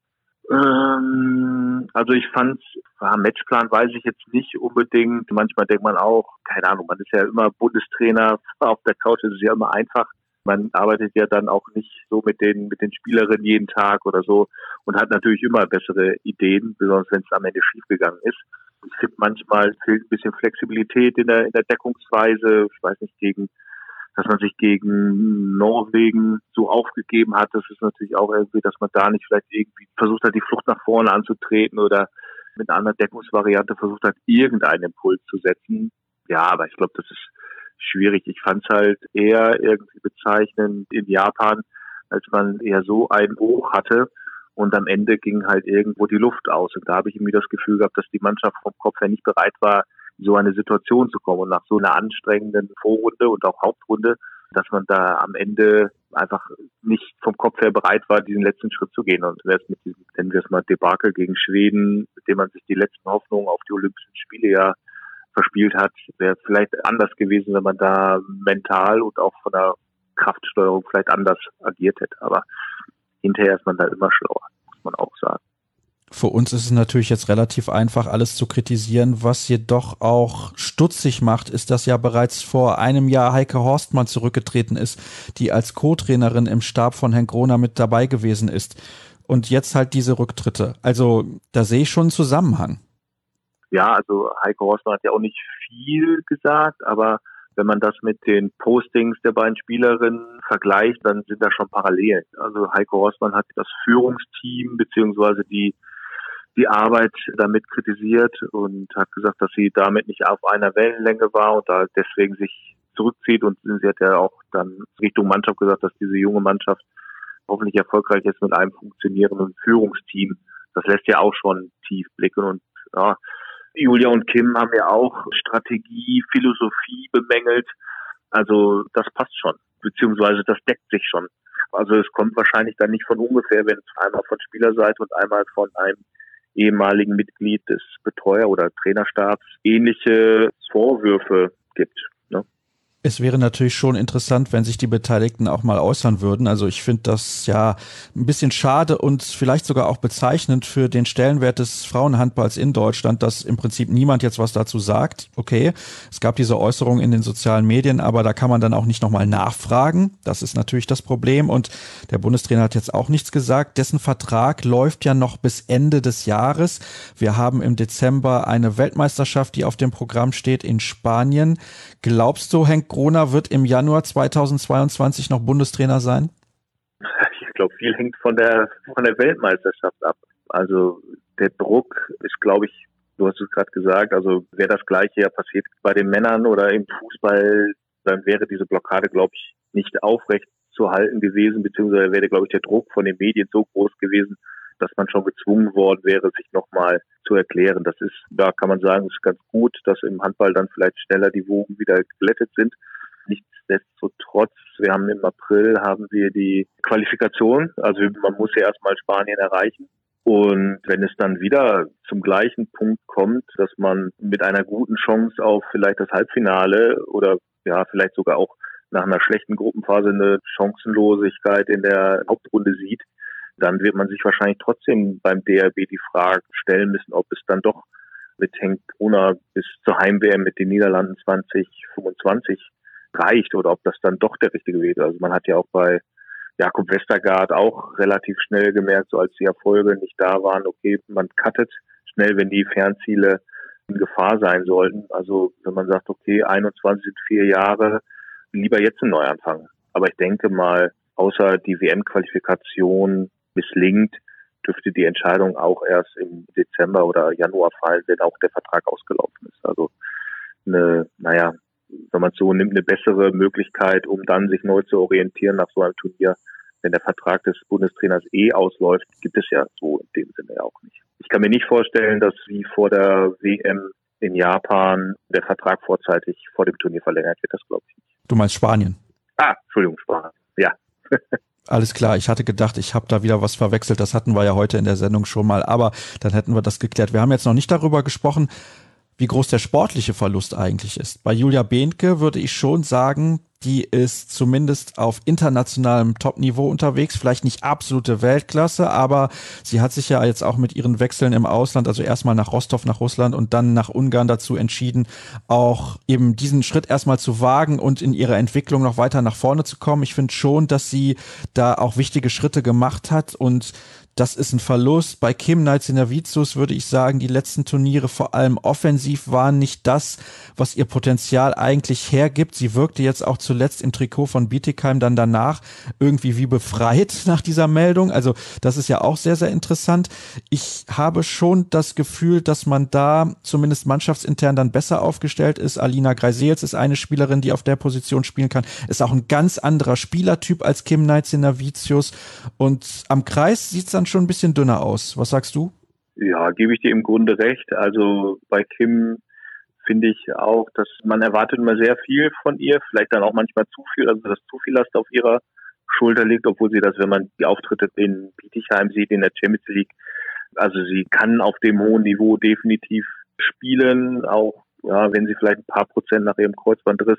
Ähm, also ich fand, ja, Matchplan weiß ich jetzt nicht unbedingt. Manchmal denkt man auch, keine Ahnung, man ist ja immer Bundestrainer, auf der Couch ist es ja immer einfach. Man arbeitet ja dann auch nicht so mit den mit den Spielerinnen jeden Tag oder so und hat natürlich immer bessere Ideen, besonders wenn es am Ende schiefgegangen ist. Ich finde, manchmal fehlt ein bisschen Flexibilität in der in der Deckungsweise. Ich weiß nicht, gegen dass man sich gegen Norwegen so aufgegeben hat, das ist natürlich auch irgendwie, dass man da nicht vielleicht irgendwie versucht hat, die Flucht nach vorne anzutreten oder mit einer anderen Deckungsvariante versucht hat, irgendeinen Impuls zu setzen. Ja, aber ich glaube, das ist schwierig. Ich fand es halt eher irgendwie bezeichnend in Japan, als man eher so einen Hoch hatte und am Ende ging halt irgendwo die Luft aus. Und da habe ich irgendwie das Gefühl gehabt, dass die Mannschaft vom Kopf her nicht bereit war, in so eine Situation zu kommen. Und nach so einer anstrengenden Vorrunde und auch Hauptrunde, dass man da am Ende einfach nicht vom Kopf her bereit war, diesen letzten Schritt zu gehen. Und erst mit diesem, nennen wir es mal, Debakel gegen Schweden, mit dem man sich die letzten Hoffnungen auf die Olympischen Spiele ja verspielt hat, wäre vielleicht anders gewesen, wenn man da mental und auch von der Kraftsteuerung vielleicht anders agiert hätte. Aber hinterher ist man da immer schlauer, muss man auch sagen. Für uns ist es natürlich jetzt relativ einfach, alles zu kritisieren. Was jedoch auch stutzig macht, ist, dass ja bereits vor einem Jahr Heike Horstmann zurückgetreten ist, die als Co-Trainerin im Stab von Henk Groner mit dabei gewesen ist. Und jetzt halt diese Rücktritte. Also da sehe ich schon einen Zusammenhang. Ja, also Heike Horstmann hat ja auch nicht viel gesagt, aber wenn man das mit den Postings der beiden Spielerinnen vergleicht, dann sind da schon Parallelen. Also Heike Horstmann hat das Führungsteam beziehungsweise die die Arbeit damit kritisiert und hat gesagt, dass sie damit nicht auf einer Wellenlänge war und da deswegen sich zurückzieht. Und sie hat ja auch dann Richtung Mannschaft gesagt, dass diese junge Mannschaft hoffentlich erfolgreich ist mit einem funktionierenden Führungsteam. Das lässt ja auch schon tief blicken. Und ja, Julia und Kim haben ja auch Strategie, Philosophie bemängelt. Also das passt schon, beziehungsweise das deckt sich schon. Also es kommt wahrscheinlich dann nicht von ungefähr, wenn es einmal von Spielerseite und einmal von einem ehemaligen Mitglied des Betreuer- oder Trainerstabs ähnliche Vorwürfe gibt. Ne? Es wäre natürlich schon interessant, wenn sich die Beteiligten auch mal äußern würden. Also ich finde das ja ein bisschen schade und vielleicht sogar auch bezeichnend für den Stellenwert des Frauenhandballs in Deutschland, dass im Prinzip niemand jetzt was dazu sagt. Okay, es gab diese Äußerung in den sozialen Medien, aber da kann man dann auch nicht nochmal nachfragen. Das ist natürlich das Problem und der Bundestrainer hat jetzt auch nichts gesagt. Dessen Vertrag läuft ja noch bis Ende des Jahres. Wir haben im Dezember eine Weltmeisterschaft, die auf dem Programm steht in Spanien. Glaubst du, Henk Groner wird im Januar zweitausendzweiundzwanzig noch Bundestrainer sein? Ich glaube, viel hängt von der von der Weltmeisterschaft ab. Also der Druck ist, glaube ich, du hast es gerade gesagt, also wäre das Gleiche ja passiert bei den Männern oder im Fußball, dann wäre diese Blockade, glaube ich, nicht aufrecht zu halten gewesen, beziehungsweise wäre, glaube ich, der Druck von den Medien so groß gewesen, dass man schon gezwungen worden wäre, sich nochmal zu erklären. Das ist, da kann man sagen, ist ganz gut, dass im Handball dann vielleicht schneller die Wogen wieder geglättet sind. Nichtsdestotrotz, wir haben im April haben wir die Qualifikation, also man muss ja erstmal Spanien erreichen. Und wenn es dann wieder zum gleichen Punkt kommt, dass man mit einer guten Chance auf vielleicht das Halbfinale oder ja vielleicht sogar auch nach einer schlechten Gruppenphase eine Chancenlosigkeit in der Hauptrunde sieht, dann wird man sich wahrscheinlich trotzdem beim D R B die Frage stellen müssen, ob es dann doch mit Henk Groner bis zur Heim-W M mit den Niederlanden zwanzig fünfundzwanzig reicht oder ob das dann doch der richtige Weg ist. Also man hat ja auch bei Jakob Westergaard auch relativ schnell gemerkt, so als die Erfolge nicht da waren, okay, man cuttet schnell, wenn die Fernziele in Gefahr sein sollten. Also wenn man sagt, okay, einundzwanzig sind vier Jahre, lieber jetzt einen Neuanfang. Aber ich denke mal, außer die W M-Qualifikation misslingt, dürfte die Entscheidung auch erst im Dezember oder Januar fallen, wenn auch der Vertrag ausgelaufen ist. Also eine, naja, wenn man es so nimmt, eine bessere Möglichkeit, um dann sich neu zu orientieren nach so einem Turnier, wenn der Vertrag des Bundestrainers eh ausläuft, gibt es ja so in dem Sinne ja auch nicht. Ich kann mir nicht vorstellen, dass wie vor der W M in Japan der Vertrag vorzeitig vor dem Turnier verlängert wird. Das glaube ich nicht. Du meinst Spanien? Ah, Entschuldigung, Spanien. Ja. Alles klar, ich hatte gedacht, ich habe da wieder was verwechselt. Das hatten wir ja heute in der Sendung schon mal, aber dann hätten wir das geklärt. Wir haben jetzt noch nicht darüber gesprochen, wie groß der sportliche Verlust eigentlich ist. Bei Julia Beenke würde ich schon sagen, die ist zumindest auf internationalem Top-Niveau unterwegs, vielleicht nicht absolute Weltklasse, aber sie hat sich ja jetzt auch mit ihren Wechseln im Ausland, also erstmal nach Rostov, nach Russland und dann nach Ungarn dazu entschieden, auch eben diesen Schritt erstmal zu wagen und in ihrer Entwicklung noch weiter nach vorne zu kommen. Ich finde schon, dass sie da auch wichtige Schritte gemacht hat und Das ist ein Verlust. Bei Kim Naitziner-Vicius würde ich sagen, die letzten Turniere vor allem offensiv waren nicht das, was ihr Potenzial eigentlich hergibt. Sie wirkte jetzt auch zuletzt im Trikot von Bietigheim dann danach irgendwie wie befreit nach dieser Meldung. Also das ist ja auch sehr, sehr interessant. Ich habe schon das Gefühl, dass man da zumindest mannschaftsintern dann besser aufgestellt ist. Alina Greisels ist eine Spielerin, die auf der Position spielen kann. Ist auch ein ganz anderer Spielertyp als Kim Naitziner-Vicius. Und am Kreis sieht es dann schon ein bisschen dünner aus. Was sagst du? Ja, gebe ich dir im Grunde recht. Also bei Kim finde ich auch, dass man erwartet immer sehr viel von ihr, vielleicht dann auch manchmal zu viel, also dass zu viel Last auf ihrer Schulter liegt, obwohl sie das, wenn man die Auftritte in Bietigheim sieht, in der Champions League, also sie kann auf dem hohen Niveau definitiv spielen, auch ja, wenn sie vielleicht ein paar Prozent nach ihrem Kreuzbandriss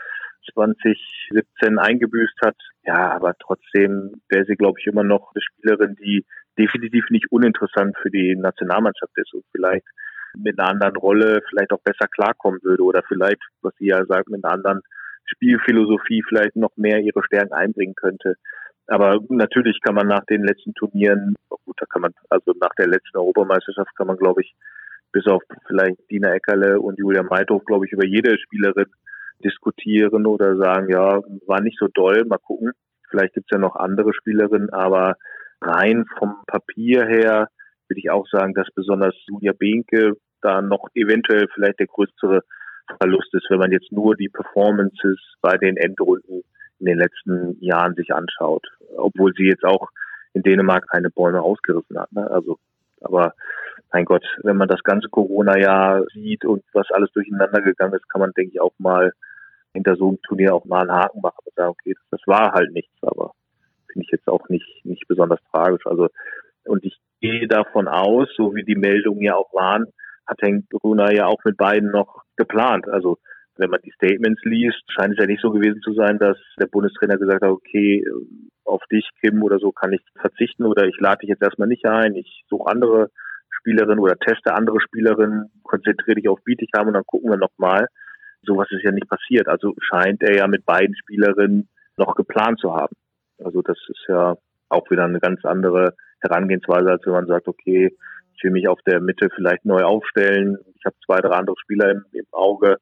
zwanzig siebzehn eingebüßt hat. Ja, aber trotzdem wäre sie, glaube ich, immer noch eine Spielerin, die definitiv nicht uninteressant für die Nationalmannschaft ist und vielleicht mit einer anderen Rolle vielleicht auch besser klarkommen würde oder vielleicht, was sie ja sagt, mit einer anderen Spielphilosophie vielleicht noch mehr ihre Stärken einbringen könnte. Aber natürlich kann man nach den letzten Turnieren, gut, da kann man, also nach der letzten Europameisterschaft kann man, glaube ich, bis auf vielleicht Dina Eckerle und Julia Meithof, glaube ich, über jede Spielerin diskutieren oder sagen, ja, war nicht so doll, mal gucken. Vielleicht gibt's ja noch andere Spielerinnen, aber rein vom Papier her würde ich auch sagen, dass besonders Julia Behnke da noch eventuell vielleicht der größere Verlust ist, wenn man jetzt nur die Performances bei den Endrunden in den letzten Jahren sich anschaut. Obwohl sie jetzt auch in Dänemark keine Bäume ausgerissen hat. Ne? Also, aber mein Gott, wenn man das ganze Corona-Jahr sieht und was alles durcheinander gegangen ist, kann man, denke ich, auch mal hinter so einem Turnier auch mal einen Haken machen und sagen, okay, das, das war halt nichts, aber finde ich jetzt auch nicht, nicht besonders tragisch. Also, und ich gehe davon aus, so wie die Meldungen ja auch waren, hat Henk Brunner ja auch mit beiden noch geplant. Also, wenn man die Statements liest, scheint es ja nicht so gewesen zu sein, dass der Bundestrainer gesagt hat, okay, auf dich, Kim, oder so kann ich verzichten oder ich lade dich jetzt erstmal nicht ein, ich suche andere Spielerinnen oder teste andere Spielerinnen, konzentriere dich auf Bietigheim und dann gucken wir nochmal. Sowas ist ja nicht passiert. Also scheint er ja mit beiden Spielerinnen noch geplant zu haben. Also das ist ja auch wieder eine ganz andere Herangehensweise, als wenn man sagt, okay, ich will mich auf der Mitte vielleicht neu aufstellen. Ich habe zwei, drei andere Spieler im, im Auge.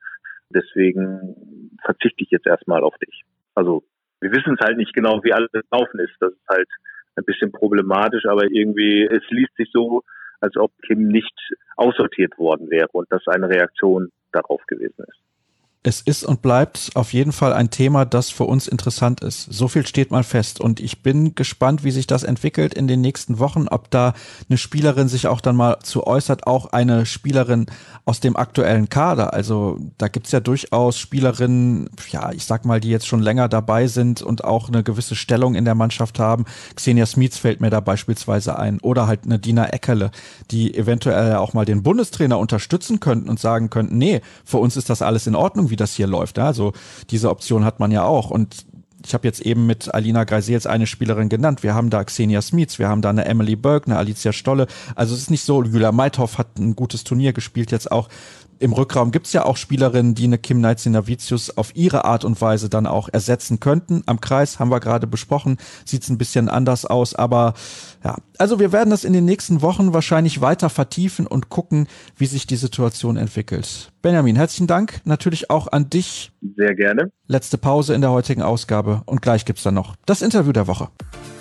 Deswegen verzichte ich jetzt erstmal auf dich. Also wir wissen es halt nicht genau, wie alles laufen ist. Das ist halt ein bisschen problematisch, aber irgendwie, es liest sich so, als ob Kim nicht aussortiert worden wäre und das eine Reaktion darauf gewesen ist. Es ist und bleibt auf jeden Fall ein Thema, das für uns interessant ist. So viel steht mal fest. Und ich bin gespannt, wie sich das entwickelt in den nächsten Wochen, ob da eine Spielerin sich auch dann mal zu äußert, auch eine Spielerin aus dem aktuellen Kader. Also da gibt's ja durchaus Spielerinnen, ja, ich sag mal, die jetzt schon länger dabei sind und auch eine gewisse Stellung in der Mannschaft haben. Xenia Smits fällt mir da beispielsweise ein. Oder halt eine Dina Eckerle, die eventuell auch mal den Bundestrainer unterstützen könnten und sagen könnten, nee, für uns ist das alles in Ordnung, wie das hier läuft. Also diese Option hat man ja auch. Und ich habe jetzt eben mit Alina Greisels eine Spielerin genannt. Wir haben da Xenia Smits, wir haben da eine Emily Burke, eine Alicia Stolle. Also es ist nicht so, Julia Meithof hat ein gutes Turnier gespielt jetzt auch. Im Rückraum gibt's ja auch Spielerinnen, die eine Kim Naitziner-Vicius auf ihre Art und Weise dann auch ersetzen könnten. Am Kreis haben wir gerade besprochen, sieht's ein bisschen anders aus, aber ja, also wir werden das in den nächsten Wochen wahrscheinlich weiter vertiefen und gucken, wie sich die Situation entwickelt. Benjamin, herzlichen Dank natürlich auch an dich. Sehr gerne. Letzte Pause in der heutigen Ausgabe und gleich gibt's dann noch das Interview der Woche.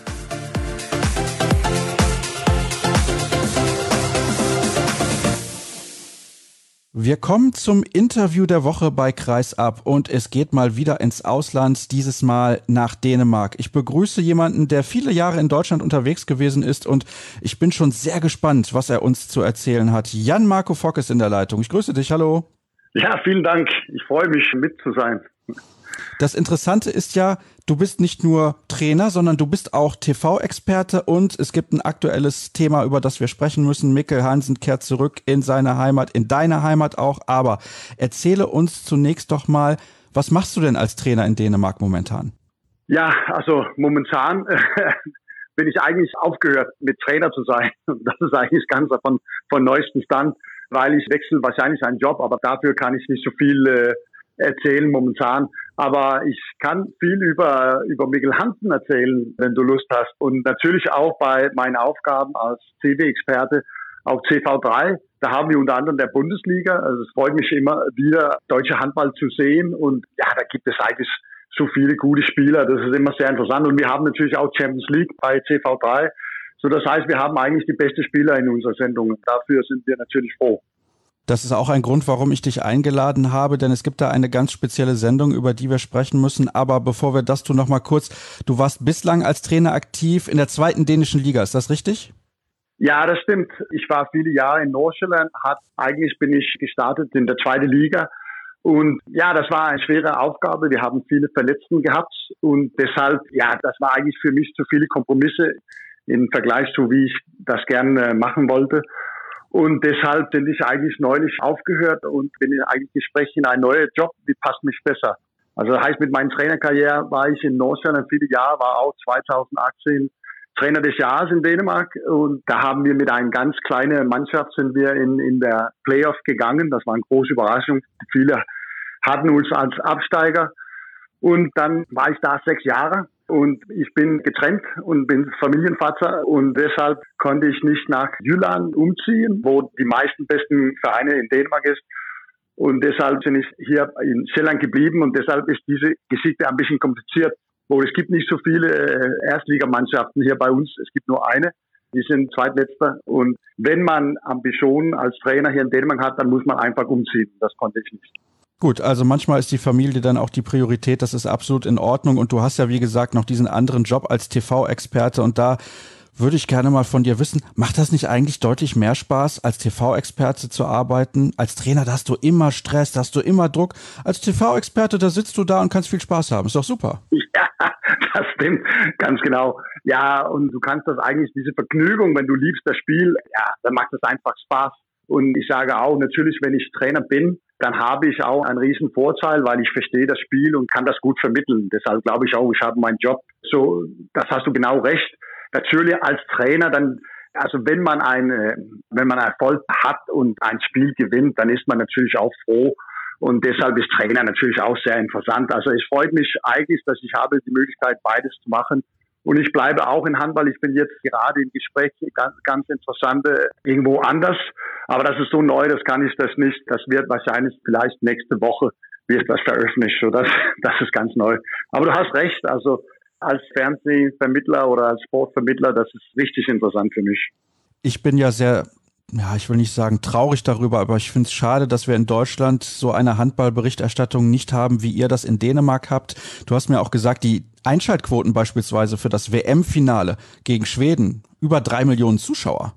Wir kommen zum Interview der Woche bei Kreisab und es geht mal wieder ins Ausland, dieses Mal nach Dänemark. Ich begrüße jemanden, der viele Jahre in Deutschland unterwegs gewesen ist und ich bin schon sehr gespannt, was er uns zu erzählen hat. Jan-Marco Fock ist in der Leitung. Ich grüße dich, hallo. Ja, vielen Dank. Ich freue mich, mit zu sein. Das Interessante ist ja, du bist nicht nur Trainer, sondern du bist auch T V-Experte und es gibt ein aktuelles Thema, über das wir sprechen müssen. Mikkel Hansen kehrt zurück in seine Heimat, in deine Heimat auch. Aber erzähle uns zunächst doch mal, was machst du denn als Trainer in Dänemark momentan? Ja, also momentan äh, bin ich eigentlich aufgehört, mit Trainer zu sein. Das ist eigentlich ganz von, von neuestem Stand, weil ich wechsle wahrscheinlich einen Job, aber dafür kann ich nicht so viel äh, erzählen momentan. Aber ich kann viel über, über Mikkel Hansen erzählen, wenn du Lust hast. Und natürlich auch bei meinen Aufgaben als T V-Experte auf T V drei. Da haben wir unter anderem der Bundesliga. Also es freut mich immer wieder, deutsche Handball zu sehen. Und ja, da gibt es eigentlich so viele gute Spieler. Das ist immer sehr interessant. Und wir haben natürlich auch Champions League bei T V drei. So, das heißt, wir haben eigentlich die besten Spieler in unserer Sendung. Dafür sind wir natürlich froh. Das ist auch ein Grund, warum ich dich eingeladen habe, denn es gibt da eine ganz spezielle Sendung, über die wir sprechen müssen. Aber bevor wir das tun, noch mal kurz. Du warst bislang als Trainer aktiv in der zweiten dänischen Liga. Ist das richtig? Ja, das stimmt. Ich war viele Jahre in Nordsjælland. Hat, eigentlich bin ich gestartet in der zweiten Liga. Und ja, das war eine schwere Aufgabe. Wir haben viele Verletzten gehabt. Und deshalb, ja, das war eigentlich für mich zu viele Kompromisse im Vergleich zu, wie ich das gerne machen wollte. Und deshalb bin ich eigentlich neulich aufgehört und bin eigentlich Gespräch in einen neuen Job, wie passt mich besser. Also das heißt, mit meiner Trainerkarriere war ich in Nordsjælland viele Jahre, war auch zweitausendachtzehn Trainer des Jahres in Dänemark. Und da haben wir mit einer ganz kleinen Mannschaft sind wir in, in der Playoff gegangen. Das war eine große Überraschung. Viele hatten uns als Absteiger. Und dann war ich da sechs Jahre. Und ich bin getrennt und bin Familienvater und deshalb konnte ich nicht nach Jylland umziehen, wo die meisten besten Vereine in Dänemark ist. Und deshalb bin ich hier in Sjælland geblieben und deshalb ist diese Geschichte ein bisschen kompliziert. Wo es gibt nicht so viele Erstligamannschaften hier bei uns, es gibt nur eine. Die sind Zweitletzter und wenn man Ambitionen als Trainer hier in Dänemark hat, dann muss man einfach umziehen. Das konnte ich nicht. Gut, also manchmal ist die Familie dann auch die Priorität, das ist absolut in Ordnung und du hast ja wie gesagt noch diesen anderen Job als T V-Experte und da würde ich gerne mal von dir wissen, macht das nicht eigentlich deutlich mehr Spaß, als T V-Experte zu arbeiten? Als Trainer, da hast du immer Stress, da hast du immer Druck. Als T V-Experte, da sitzt du da und kannst viel Spaß haben, ist doch super. Ja, das stimmt, ganz genau. Ja, und du kannst das eigentlich, diese Vergnügung, wenn du liebst das Spiel, ja, dann macht es einfach Spaß. Und ich sage auch, natürlich, wenn ich Trainer bin, dann habe ich auch einen riesen Vorteil, weil ich verstehe das Spiel und kann das gut vermitteln. Deshalb glaube ich auch, ich habe meinen Job. So, das hast du genau recht. Natürlich als Trainer, dann, also wenn man eine, wenn man Erfolg hat und ein Spiel gewinnt, dann ist man natürlich auch froh. Und deshalb ist Trainer natürlich auch sehr interessant. Also es freut mich eigentlich, dass ich habe die Möglichkeit, beides zu machen. Und ich bleibe auch in Handball. Ich bin jetzt gerade im Gespräch, ganz, ganz interessante, irgendwo anders. Aber das ist so neu, das kann ich das nicht. Das wird wahrscheinlich vielleicht nächste Woche wird das veröffentlicht. So, das, das ist ganz neu. Aber du hast recht. Also als Fernsehvermittler oder als Sportvermittler, das ist richtig interessant für mich. Ich bin ja sehr, ja, ich will nicht sagen traurig darüber, aber ich finde es schade, dass wir in Deutschland so eine Handballberichterstattung nicht haben, wie ihr das in Dänemark habt. Du hast mir auch gesagt, die Einschaltquoten beispielsweise für das W M-Finale gegen Schweden, über drei Millionen Zuschauer.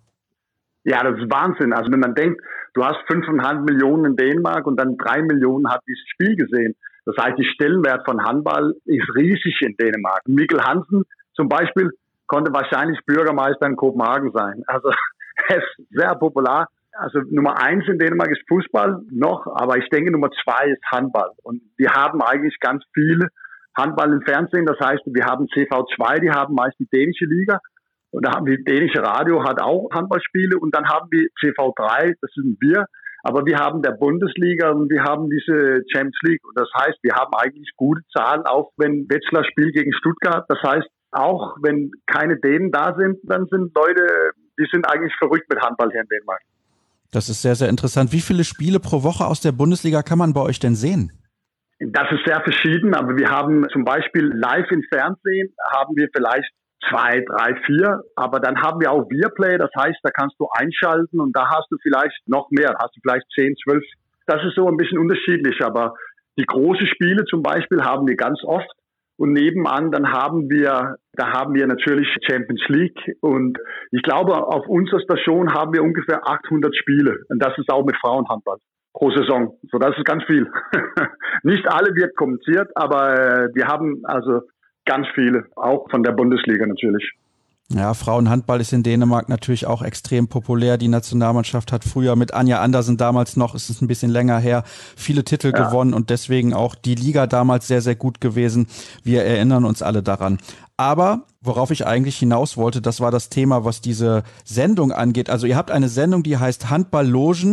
Ja, das ist Wahnsinn. Also wenn man denkt, du hast fünfeinhalb Millionen in Dänemark und dann drei Millionen hat dieses Spiel gesehen. Das heißt, der Stellenwert von Handball ist riesig in Dänemark. Mikkel Hansen zum Beispiel konnte wahrscheinlich Bürgermeister in Kopenhagen sein. Also er ist sehr popular. Also Nummer eins in Dänemark ist Fußball noch, aber ich denke Nummer zwei ist Handball. Und wir haben eigentlich ganz viel Handball im Fernsehen. Das heißt, wir haben T V zwei, die haben meist die dänische Liga. Und da haben wir, dänische Radio hat auch Handballspiele. Und dann haben wir T V drei, das sind wir. Aber wir haben der Bundesliga und wir haben diese Champions League. Und das heißt, wir haben eigentlich gute Zahlen, auch wenn Wetzlar spielt gegen Stuttgart. Das heißt, auch wenn keine Dänen da sind, dann sind Leute, die sind eigentlich verrückt mit Handball hier in Dänemark. Das ist sehr, sehr interessant. Wie viele Spiele pro Woche aus der Bundesliga kann man bei euch denn sehen? Das ist sehr verschieden, aber wir haben zum Beispiel live im Fernsehen, haben wir vielleicht zwei, drei, vier, aber dann haben wir auch Viaplay, das heißt, da kannst du einschalten und da hast du vielleicht noch mehr, hast du vielleicht zehn, zwölf. Das ist so ein bisschen unterschiedlich, aber die großen Spiele zum Beispiel haben wir ganz oft und nebenan dann haben wir, da haben wir natürlich Champions League und ich glaube, auf unserer Station haben wir ungefähr achthundert Spiele und das ist auch mit Frauenhandball pro Saison. So, das ist ganz viel. Nicht alle wird kommentiert, aber wir haben also ganz viele, auch von der Bundesliga natürlich. Ja, Frauenhandball ist in Dänemark natürlich auch extrem populär. Die Nationalmannschaft hat früher mit Anja Andersen damals noch, es ist ein bisschen länger her, viele Titel ja. gewonnen und deswegen auch die Liga damals sehr, sehr gut gewesen. Wir erinnern uns alle daran. Aber worauf ich eigentlich hinaus wollte, das war das Thema, was diese Sendung angeht. Also ihr habt eine Sendung, die heißt Handball-Logen.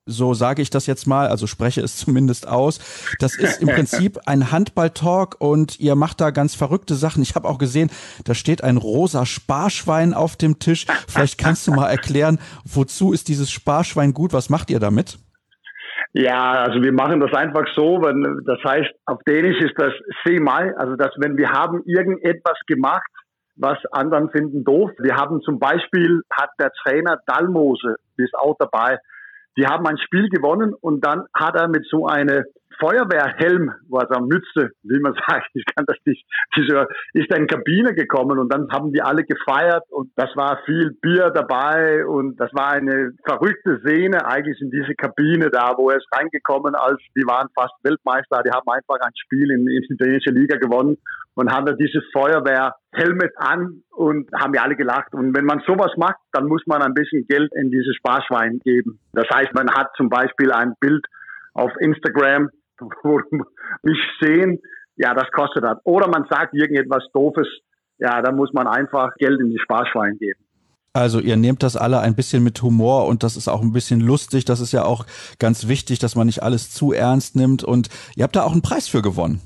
so sage ich das jetzt mal, also spreche es zumindest aus. Das ist im Prinzip ein Handball-Talk und ihr macht da ganz verrückte Sachen. Ich habe auch gesehen, da steht ein rosa Sparschwein auf dem Tisch. Vielleicht kannst du mal erklären, wozu ist dieses Sparschwein gut? Was macht ihr damit? Ja, also wir machen das einfach so, wenn, das heißt, auf Dänisch ist das se mig, also dass wenn wir haben irgendetwas gemacht, was anderen finden doof. Wir haben zum Beispiel, hat der Trainer Dalmose, die ist auch dabei, die haben ein Spiel gewonnen und dann hat er mit so eine Feuerwehrhelm, also Mütze, wie man sagt, ich kann das nicht, diese, ist er in die Kabine gekommen und dann haben die alle gefeiert und das war viel Bier dabei und das war eine verrückte Szene eigentlich in diese Kabine da, wo er ist reingekommen, als die waren fast Weltmeister, die haben einfach ein Spiel in, in die italienische Liga gewonnen und haben da dieses Feuerwehrhelmet an und haben ja alle gelacht. Und wenn man sowas macht, dann muss man ein bisschen Geld in dieses Sparschwein geben. Das heißt, man hat zum Beispiel ein Bild auf Instagram, wo mich sehen, ja, das kostet das. Oder man sagt irgendetwas Doofes, ja, da muss man einfach Geld in die Sparschwein geben. Also ihr nehmt das alle ein bisschen mit Humor und das ist auch ein bisschen lustig. Das ist ja auch ganz wichtig, dass man nicht alles zu ernst nimmt. Und ihr habt da auch einen Preis für gewonnen.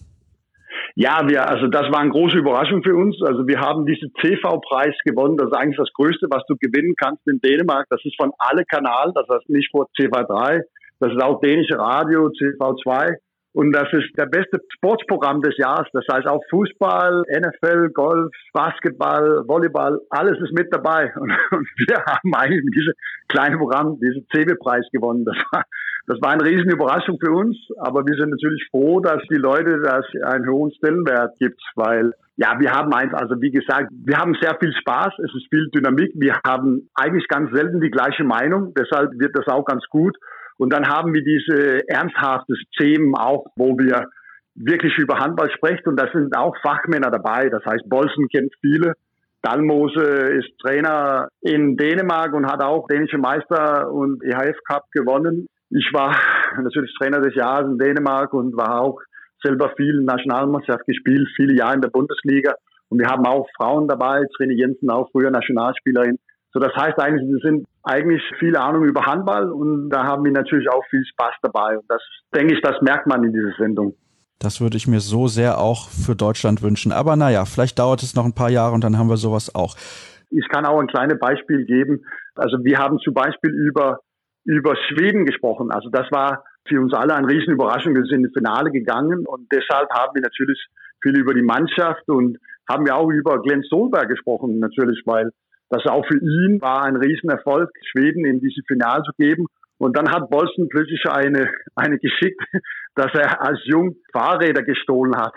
Ja, wir, also das war eine große Überraschung für uns. Also wir haben diesen C V-Preis gewonnen. Das ist eigentlich das Größte, was du gewinnen kannst in Dänemark. Das ist von alle Kanälen. Das heißt nicht vor C V drei. Das ist auch dänische Radio, C V zwei. Und das ist der beste Sportprogramm des Jahres. Das heißt auch Fußball, N F L, Golf, Basketball, Volleyball, alles ist mit dabei. Und, und wir haben eigentlich mit diesem kleinen Programm diesen C V-Preis gewonnen. Das war, das war eine riesen Überraschung für uns. Aber wir sind natürlich froh, dass die Leute das einen hohen Stellenwert gibt, weil ja, wir haben eins, also wie gesagt, wir haben sehr viel Spaß. Es ist viel Dynamik. Wir haben eigentlich ganz selten die gleiche Meinung. Deshalb wird das auch ganz gut. Und dann haben wir diese ernsthaften Themen auch, wo wir wirklich über Handball sprechen. Und da sind auch Fachmänner dabei. Das heißt, Bolsen kennt viele. Dalmose ist Trainer in Dänemark und hat auch dänische Meister und E H F Cup gewonnen. Ich war natürlich Trainer des Jahres in Dänemark und war auch selber viel in der Nationalmannschaft gespielt, viele Jahre in der Bundesliga. Und wir haben auch Frauen dabei, Trine Jensen, auch früher Nationalspielerin. So, das heißt eigentlich, wir sind eigentlich viel Ahnung über Handball und da haben wir natürlich auch viel Spaß dabei. Und das, denke ich, das merkt man in dieser Sendung. Das würde ich mir so sehr auch für Deutschland wünschen. Aber naja, vielleicht dauert es noch ein paar Jahre und dann haben wir sowas auch. Ich kann auch ein kleines Beispiel geben. Also wir haben zum Beispiel über, über Schweden gesprochen. Also das war für uns alle eine riesen Überraschung. Wir sind ins Finale gegangen und deshalb haben wir natürlich viel über die Mannschaft und haben wir auch über Glenn Solberg gesprochen natürlich, weil das auch für ihn war ein Riesenerfolg, Schweden in diese Finale zu geben. Und dann hat Bolsen plötzlich eine, eine geschickt, dass er als Jung Fahrräder gestohlen hat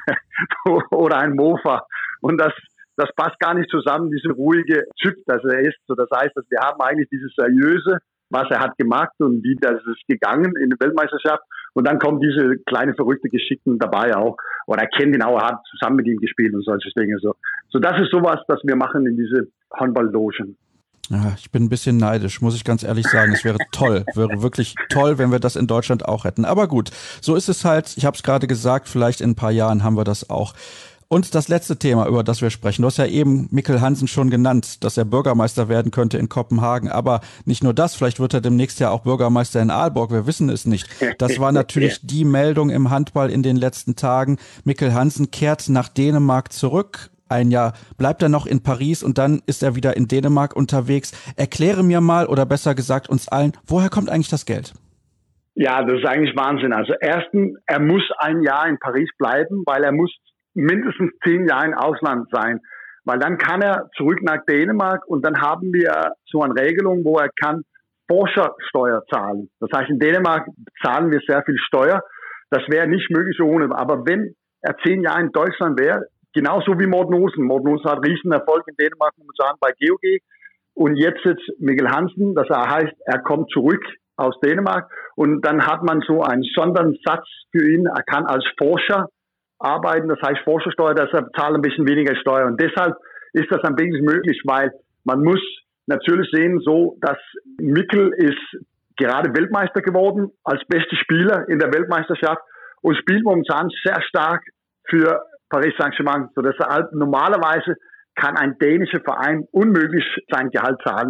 oder ein Mofa. Und das, das passt gar nicht zusammen, diese ruhige Typ, das er ist. So, das heißt, dass wir haben eigentlich dieses seriöse, was er hat gemacht und wie das ist gegangen in der Weltmeisterschaft. Und dann kommen diese kleine verrückte Geschichten dabei auch. Oder er kennt ihn auch, er hat zusammen mit ihm gespielt und solche Dinge. So, so das ist sowas, das wir machen in diese Handball-Logen. Ja, ich bin ein bisschen neidisch, muss ich ganz ehrlich sagen. Es wäre toll, wäre wirklich toll, wenn wir das in Deutschland auch hätten. Aber gut, so ist es halt. Ich habe es gerade gesagt, vielleicht in ein paar Jahren haben wir das auch. Und das letzte Thema, über das wir sprechen. Du hast ja eben Mikkel Hansen schon genannt, dass er Bürgermeister werden könnte in Kopenhagen. Aber nicht nur das, vielleicht wird er demnächst ja auch Bürgermeister in Aalborg. Wir wissen es nicht. Das war natürlich die Meldung im Handball in den letzten Tagen. Mikkel Hansen kehrt nach Dänemark zurück. Ein Jahr bleibt er noch in Paris und dann ist er wieder in Dänemark unterwegs. Erkläre mir mal, oder besser gesagt uns allen, woher kommt eigentlich das Geld? Ja, das ist eigentlich Wahnsinn. Also erstens, er muss ein Jahr in Paris bleiben, weil er muss mindestens zehn Jahre im Ausland sein. Weil dann kann er zurück nach Dänemark und dann haben wir so eine Regelung, wo er kann Forschersteuer zahlen. Das heißt, in Dänemark zahlen wir sehr viel Steuer. Das wäre nicht möglich ohne. Aber wenn er zehn Jahre in Deutschland wäre, genauso wie Morten Olsen. Morten Olsen hat riesen Erfolg in Dänemark momentan bei G O G. Und jetzt sitzt Mikkel Hansen, das heißt, er kommt zurück aus Dänemark. Und dann hat man so einen Sondersatz für ihn. Er kann als Forscher arbeiten, das heißt Forschersteuer, deshalb zahlt ein bisschen weniger Steuer. Und deshalb ist das ein bisschen möglich, weil man muss natürlich sehen, so, dass Mikkel ist gerade Weltmeister geworden, als bester Spieler in der Weltmeisterschaft und spielt momentan sehr stark für Paris Saint-Germain. So, deshalb normalerweise kann ein dänischer Verein unmöglich sein Gehalt zahlen.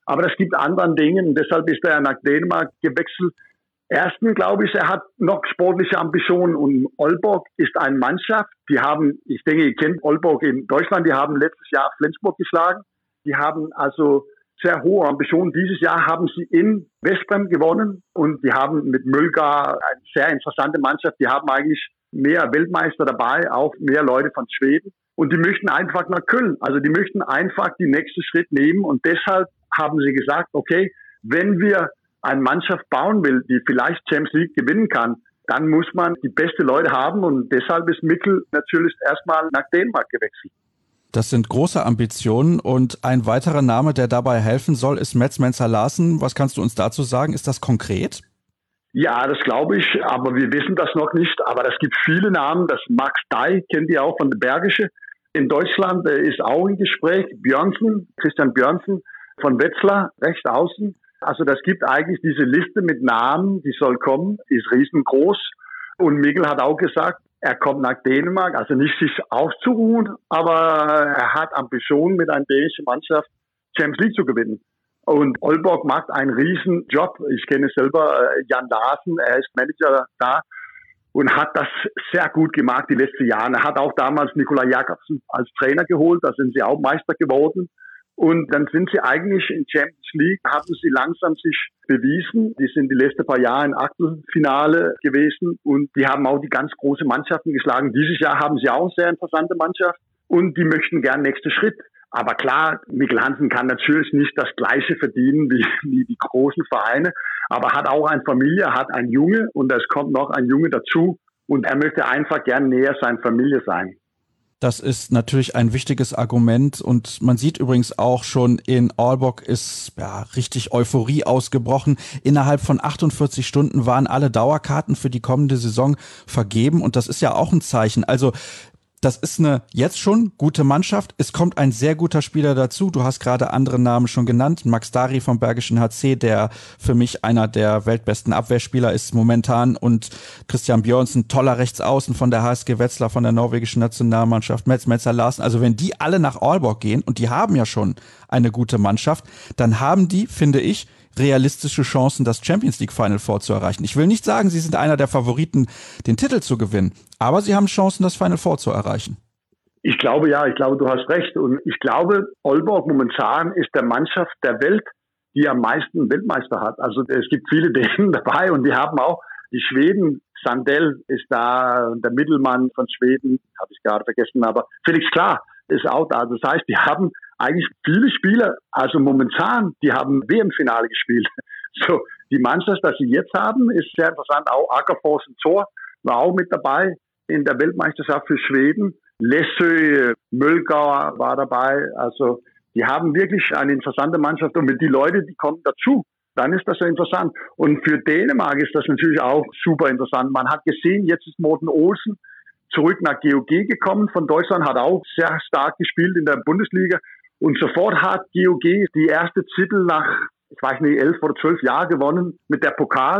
Aber das gibt anderen Dingen. Deshalb ist er nach Dänemark gewechselt. Erstens glaube ich, er hat noch sportliche Ambitionen. Und Aalborg ist eine Mannschaft, die haben, ich denke, ihr kennt Aalborg in Deutschland, die haben letztes Jahr Flensburg geschlagen. Die haben also sehr hohe Ambitionen. Dieses Jahr haben sie in Westbrem gewonnen und die haben mit Mølgaard eine sehr interessante Mannschaft. Die haben eigentlich mehr Weltmeister dabei, auch mehr Leute von Schweden. Und die möchten einfach nach Köln. Also die möchten einfach den nächsten Schritt nehmen. Und deshalb haben sie gesagt, okay, wenn wir eine Mannschaft bauen will, die vielleicht Champions League gewinnen kann, dann muss man die besten Leute haben. Und deshalb ist Mikkel natürlich erstmal nach Dänemark gewechselt. Das sind große Ambitionen und ein weiterer Name, der dabei helfen soll, ist Mads Mensah Larsen. Was kannst du uns dazu sagen? Ist das konkret? Ja, das glaube ich, aber wir wissen das noch nicht. Aber es gibt viele Namen. Das Max Dai kennt ihr auch von der Bergische. In Deutschland ist auch ein Gespräch. Björnsen, Christian Björnsen von Wetzlar, rechts außen. Also das gibt eigentlich diese Liste mit Namen, die soll kommen, ist riesengroß. Und Mikkel hat auch gesagt, er kommt nach Dänemark, also nicht sich auszuruhen, aber er hat Ambitionen mit einer dänischen Mannschaft Champions League zu gewinnen. Und Aalborg macht einen riesen Job. Ich kenne selber Jan Larsen, er ist Manager da und hat das sehr gut gemacht die letzten Jahre. Er hat auch damals Nikolaj Jakobsen als Trainer geholt, da sind sie auch Meister geworden. Und dann sind sie eigentlich in Champions League, haben sie langsam sich bewiesen. Die sind die letzten paar Jahre im Achtelfinale gewesen und die haben auch die ganz großen Mannschaften geschlagen. Dieses Jahr haben sie auch eine sehr interessante Mannschaft und die möchten gern nächsten Schritt. Aber klar, Mikkel Hansen kann natürlich nicht das Gleiche verdienen wie, wie die großen Vereine, aber hat auch eine Familie, hat einen Junge und es kommt noch ein Junge dazu und er möchte einfach gern näher seiner Familie sein. Das ist natürlich ein wichtiges Argument und man sieht übrigens auch schon, in Aalborg ist ja richtig Euphorie ausgebrochen. Innerhalb von achtundvierzig Stunden waren alle Dauerkarten für die kommende Saison vergeben und das ist ja auch ein Zeichen. Also das ist eine jetzt schon gute Mannschaft. Es kommt ein sehr guter Spieler dazu. Du hast gerade andere Namen schon genannt. Max Dari vom Bergischen H C, der für mich einer der weltbesten Abwehrspieler ist momentan. Und Christian Björnsen, toller Rechtsaußen von der H S G Wetzlar, von der norwegischen Nationalmannschaft. Mads Mensah Larsen. Also wenn die alle nach Aalborg gehen, und die haben ja schon eine gute Mannschaft, dann haben die, finde ich, realistische Chancen, das Champions League Final Four zu erreichen. Ich will nicht sagen, sie sind einer der Favoriten, den Titel zu gewinnen, aber sie haben Chancen, das Final Four zu erreichen. Ich glaube ja, ich glaube, du hast recht. Und ich glaube, Aalborg momentan ist der Mannschaft der Welt, die am meisten Weltmeister hat. Also es gibt viele Dänen dabei und die haben auch die Schweden. Sandell ist da, der Mittelmann von Schweden, habe ich gerade vergessen, aber Felix Klar ist auch da. Das heißt, die haben eigentlich viele Spieler, also momentan, die haben W M-Finale gespielt. So, die Mannschaft, die sie jetzt haben, ist sehr interessant. Auch Ackerfors im Tor war auch mit dabei in der Weltmeisterschaft für Schweden. Læsø, Mølgaard war dabei. Also, die haben wirklich eine interessante Mannschaft. Und mit die Leute, die kommen dazu, dann ist das ja interessant. Und für Dänemark ist das natürlich auch super interessant. Man hat gesehen, jetzt ist Morten Olsen zurück nach G O G gekommen von Deutschland, hat auch sehr stark gespielt in der Bundesliga. Und sofort hat G O G die erste Titel nach, ich weiß nicht, elf oder zwölf Jahren gewonnen mit der Pokal.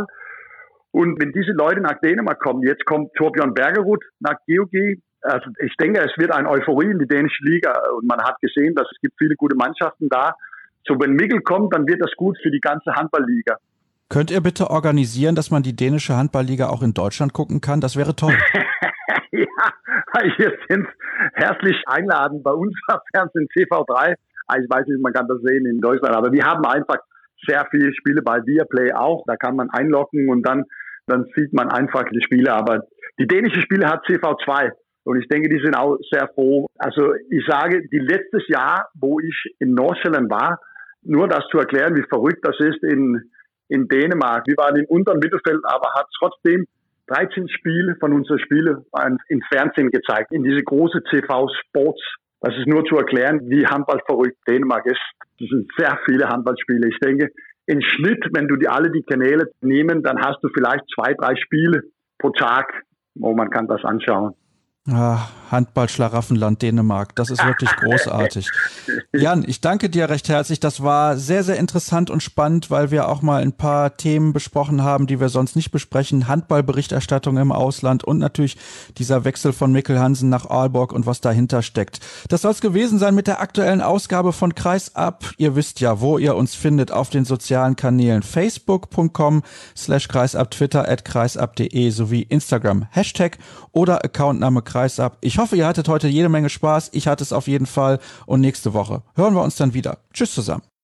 Und wenn diese Leute nach Dänemark kommen, jetzt kommt Torbjørn Bergerud nach G O G. Also ich denke, es wird eine Euphorie in die dänische Liga. Und man hat gesehen, dass es gibt viele gute Mannschaften da. So, wenn Mikkel kommt, dann wird das gut für die ganze Handballliga. Könnt ihr bitte organisieren, dass man die dänische Handballliga auch in Deutschland gucken kann? Das wäre toll. Ja, ihr sind herzlich eingeladen bei uns auf Fernsehen T V drei. Ich weiß nicht, man kann das sehen in Deutschland, aber wir haben einfach sehr viele Spiele bei Viaplay auch. Da kann man einloggen und dann, dann sieht man einfach die Spiele. Aber die dänische Spiele hat T V zwei und ich denke, die sind auch sehr froh. Also ich sage, die letztes Jahr, wo ich in Nordsjælland war, nur das zu erklären, wie verrückt das ist in, in Dänemark. Wir waren im unteren Mittelfeld, aber hat trotzdem dreizehn Spiele von unseren Spielen im Fernsehen gezeigt, in diese große T V Sports. Das ist nur zu erklären, wie handballverrückt Dänemark ist. Das sind sehr viele Handballspiele. Ich denke, im Schnitt, wenn du die alle die Kanäle nehmen, dann hast du vielleicht zwei, drei Spiele pro Tag, wo man kann das anschauen. Ah, Handball-Schlaraffenland Dänemark, das ist wirklich großartig. Jan, ich danke dir recht herzlich. Das war sehr, sehr interessant und spannend, weil wir auch mal ein paar Themen besprochen haben, die wir sonst nicht besprechen. Handballberichterstattung im Ausland und natürlich dieser Wechsel von Mikkel Hansen nach Aalborg und was dahinter steckt. Das soll es gewesen sein mit der aktuellen Ausgabe von Kreisab. Ihr wisst ja, wo ihr uns findet auf den sozialen Kanälen facebook punkt com slash kreisab, Twitter at kreisab punkt de sowie Instagram Hashtag oder Accountname Kreisab. Ich hoffe, ihr hattet heute jede Menge Spaß. Ich hatte es auf jeden Fall. Und nächste Woche hören wir uns dann wieder. Tschüss zusammen.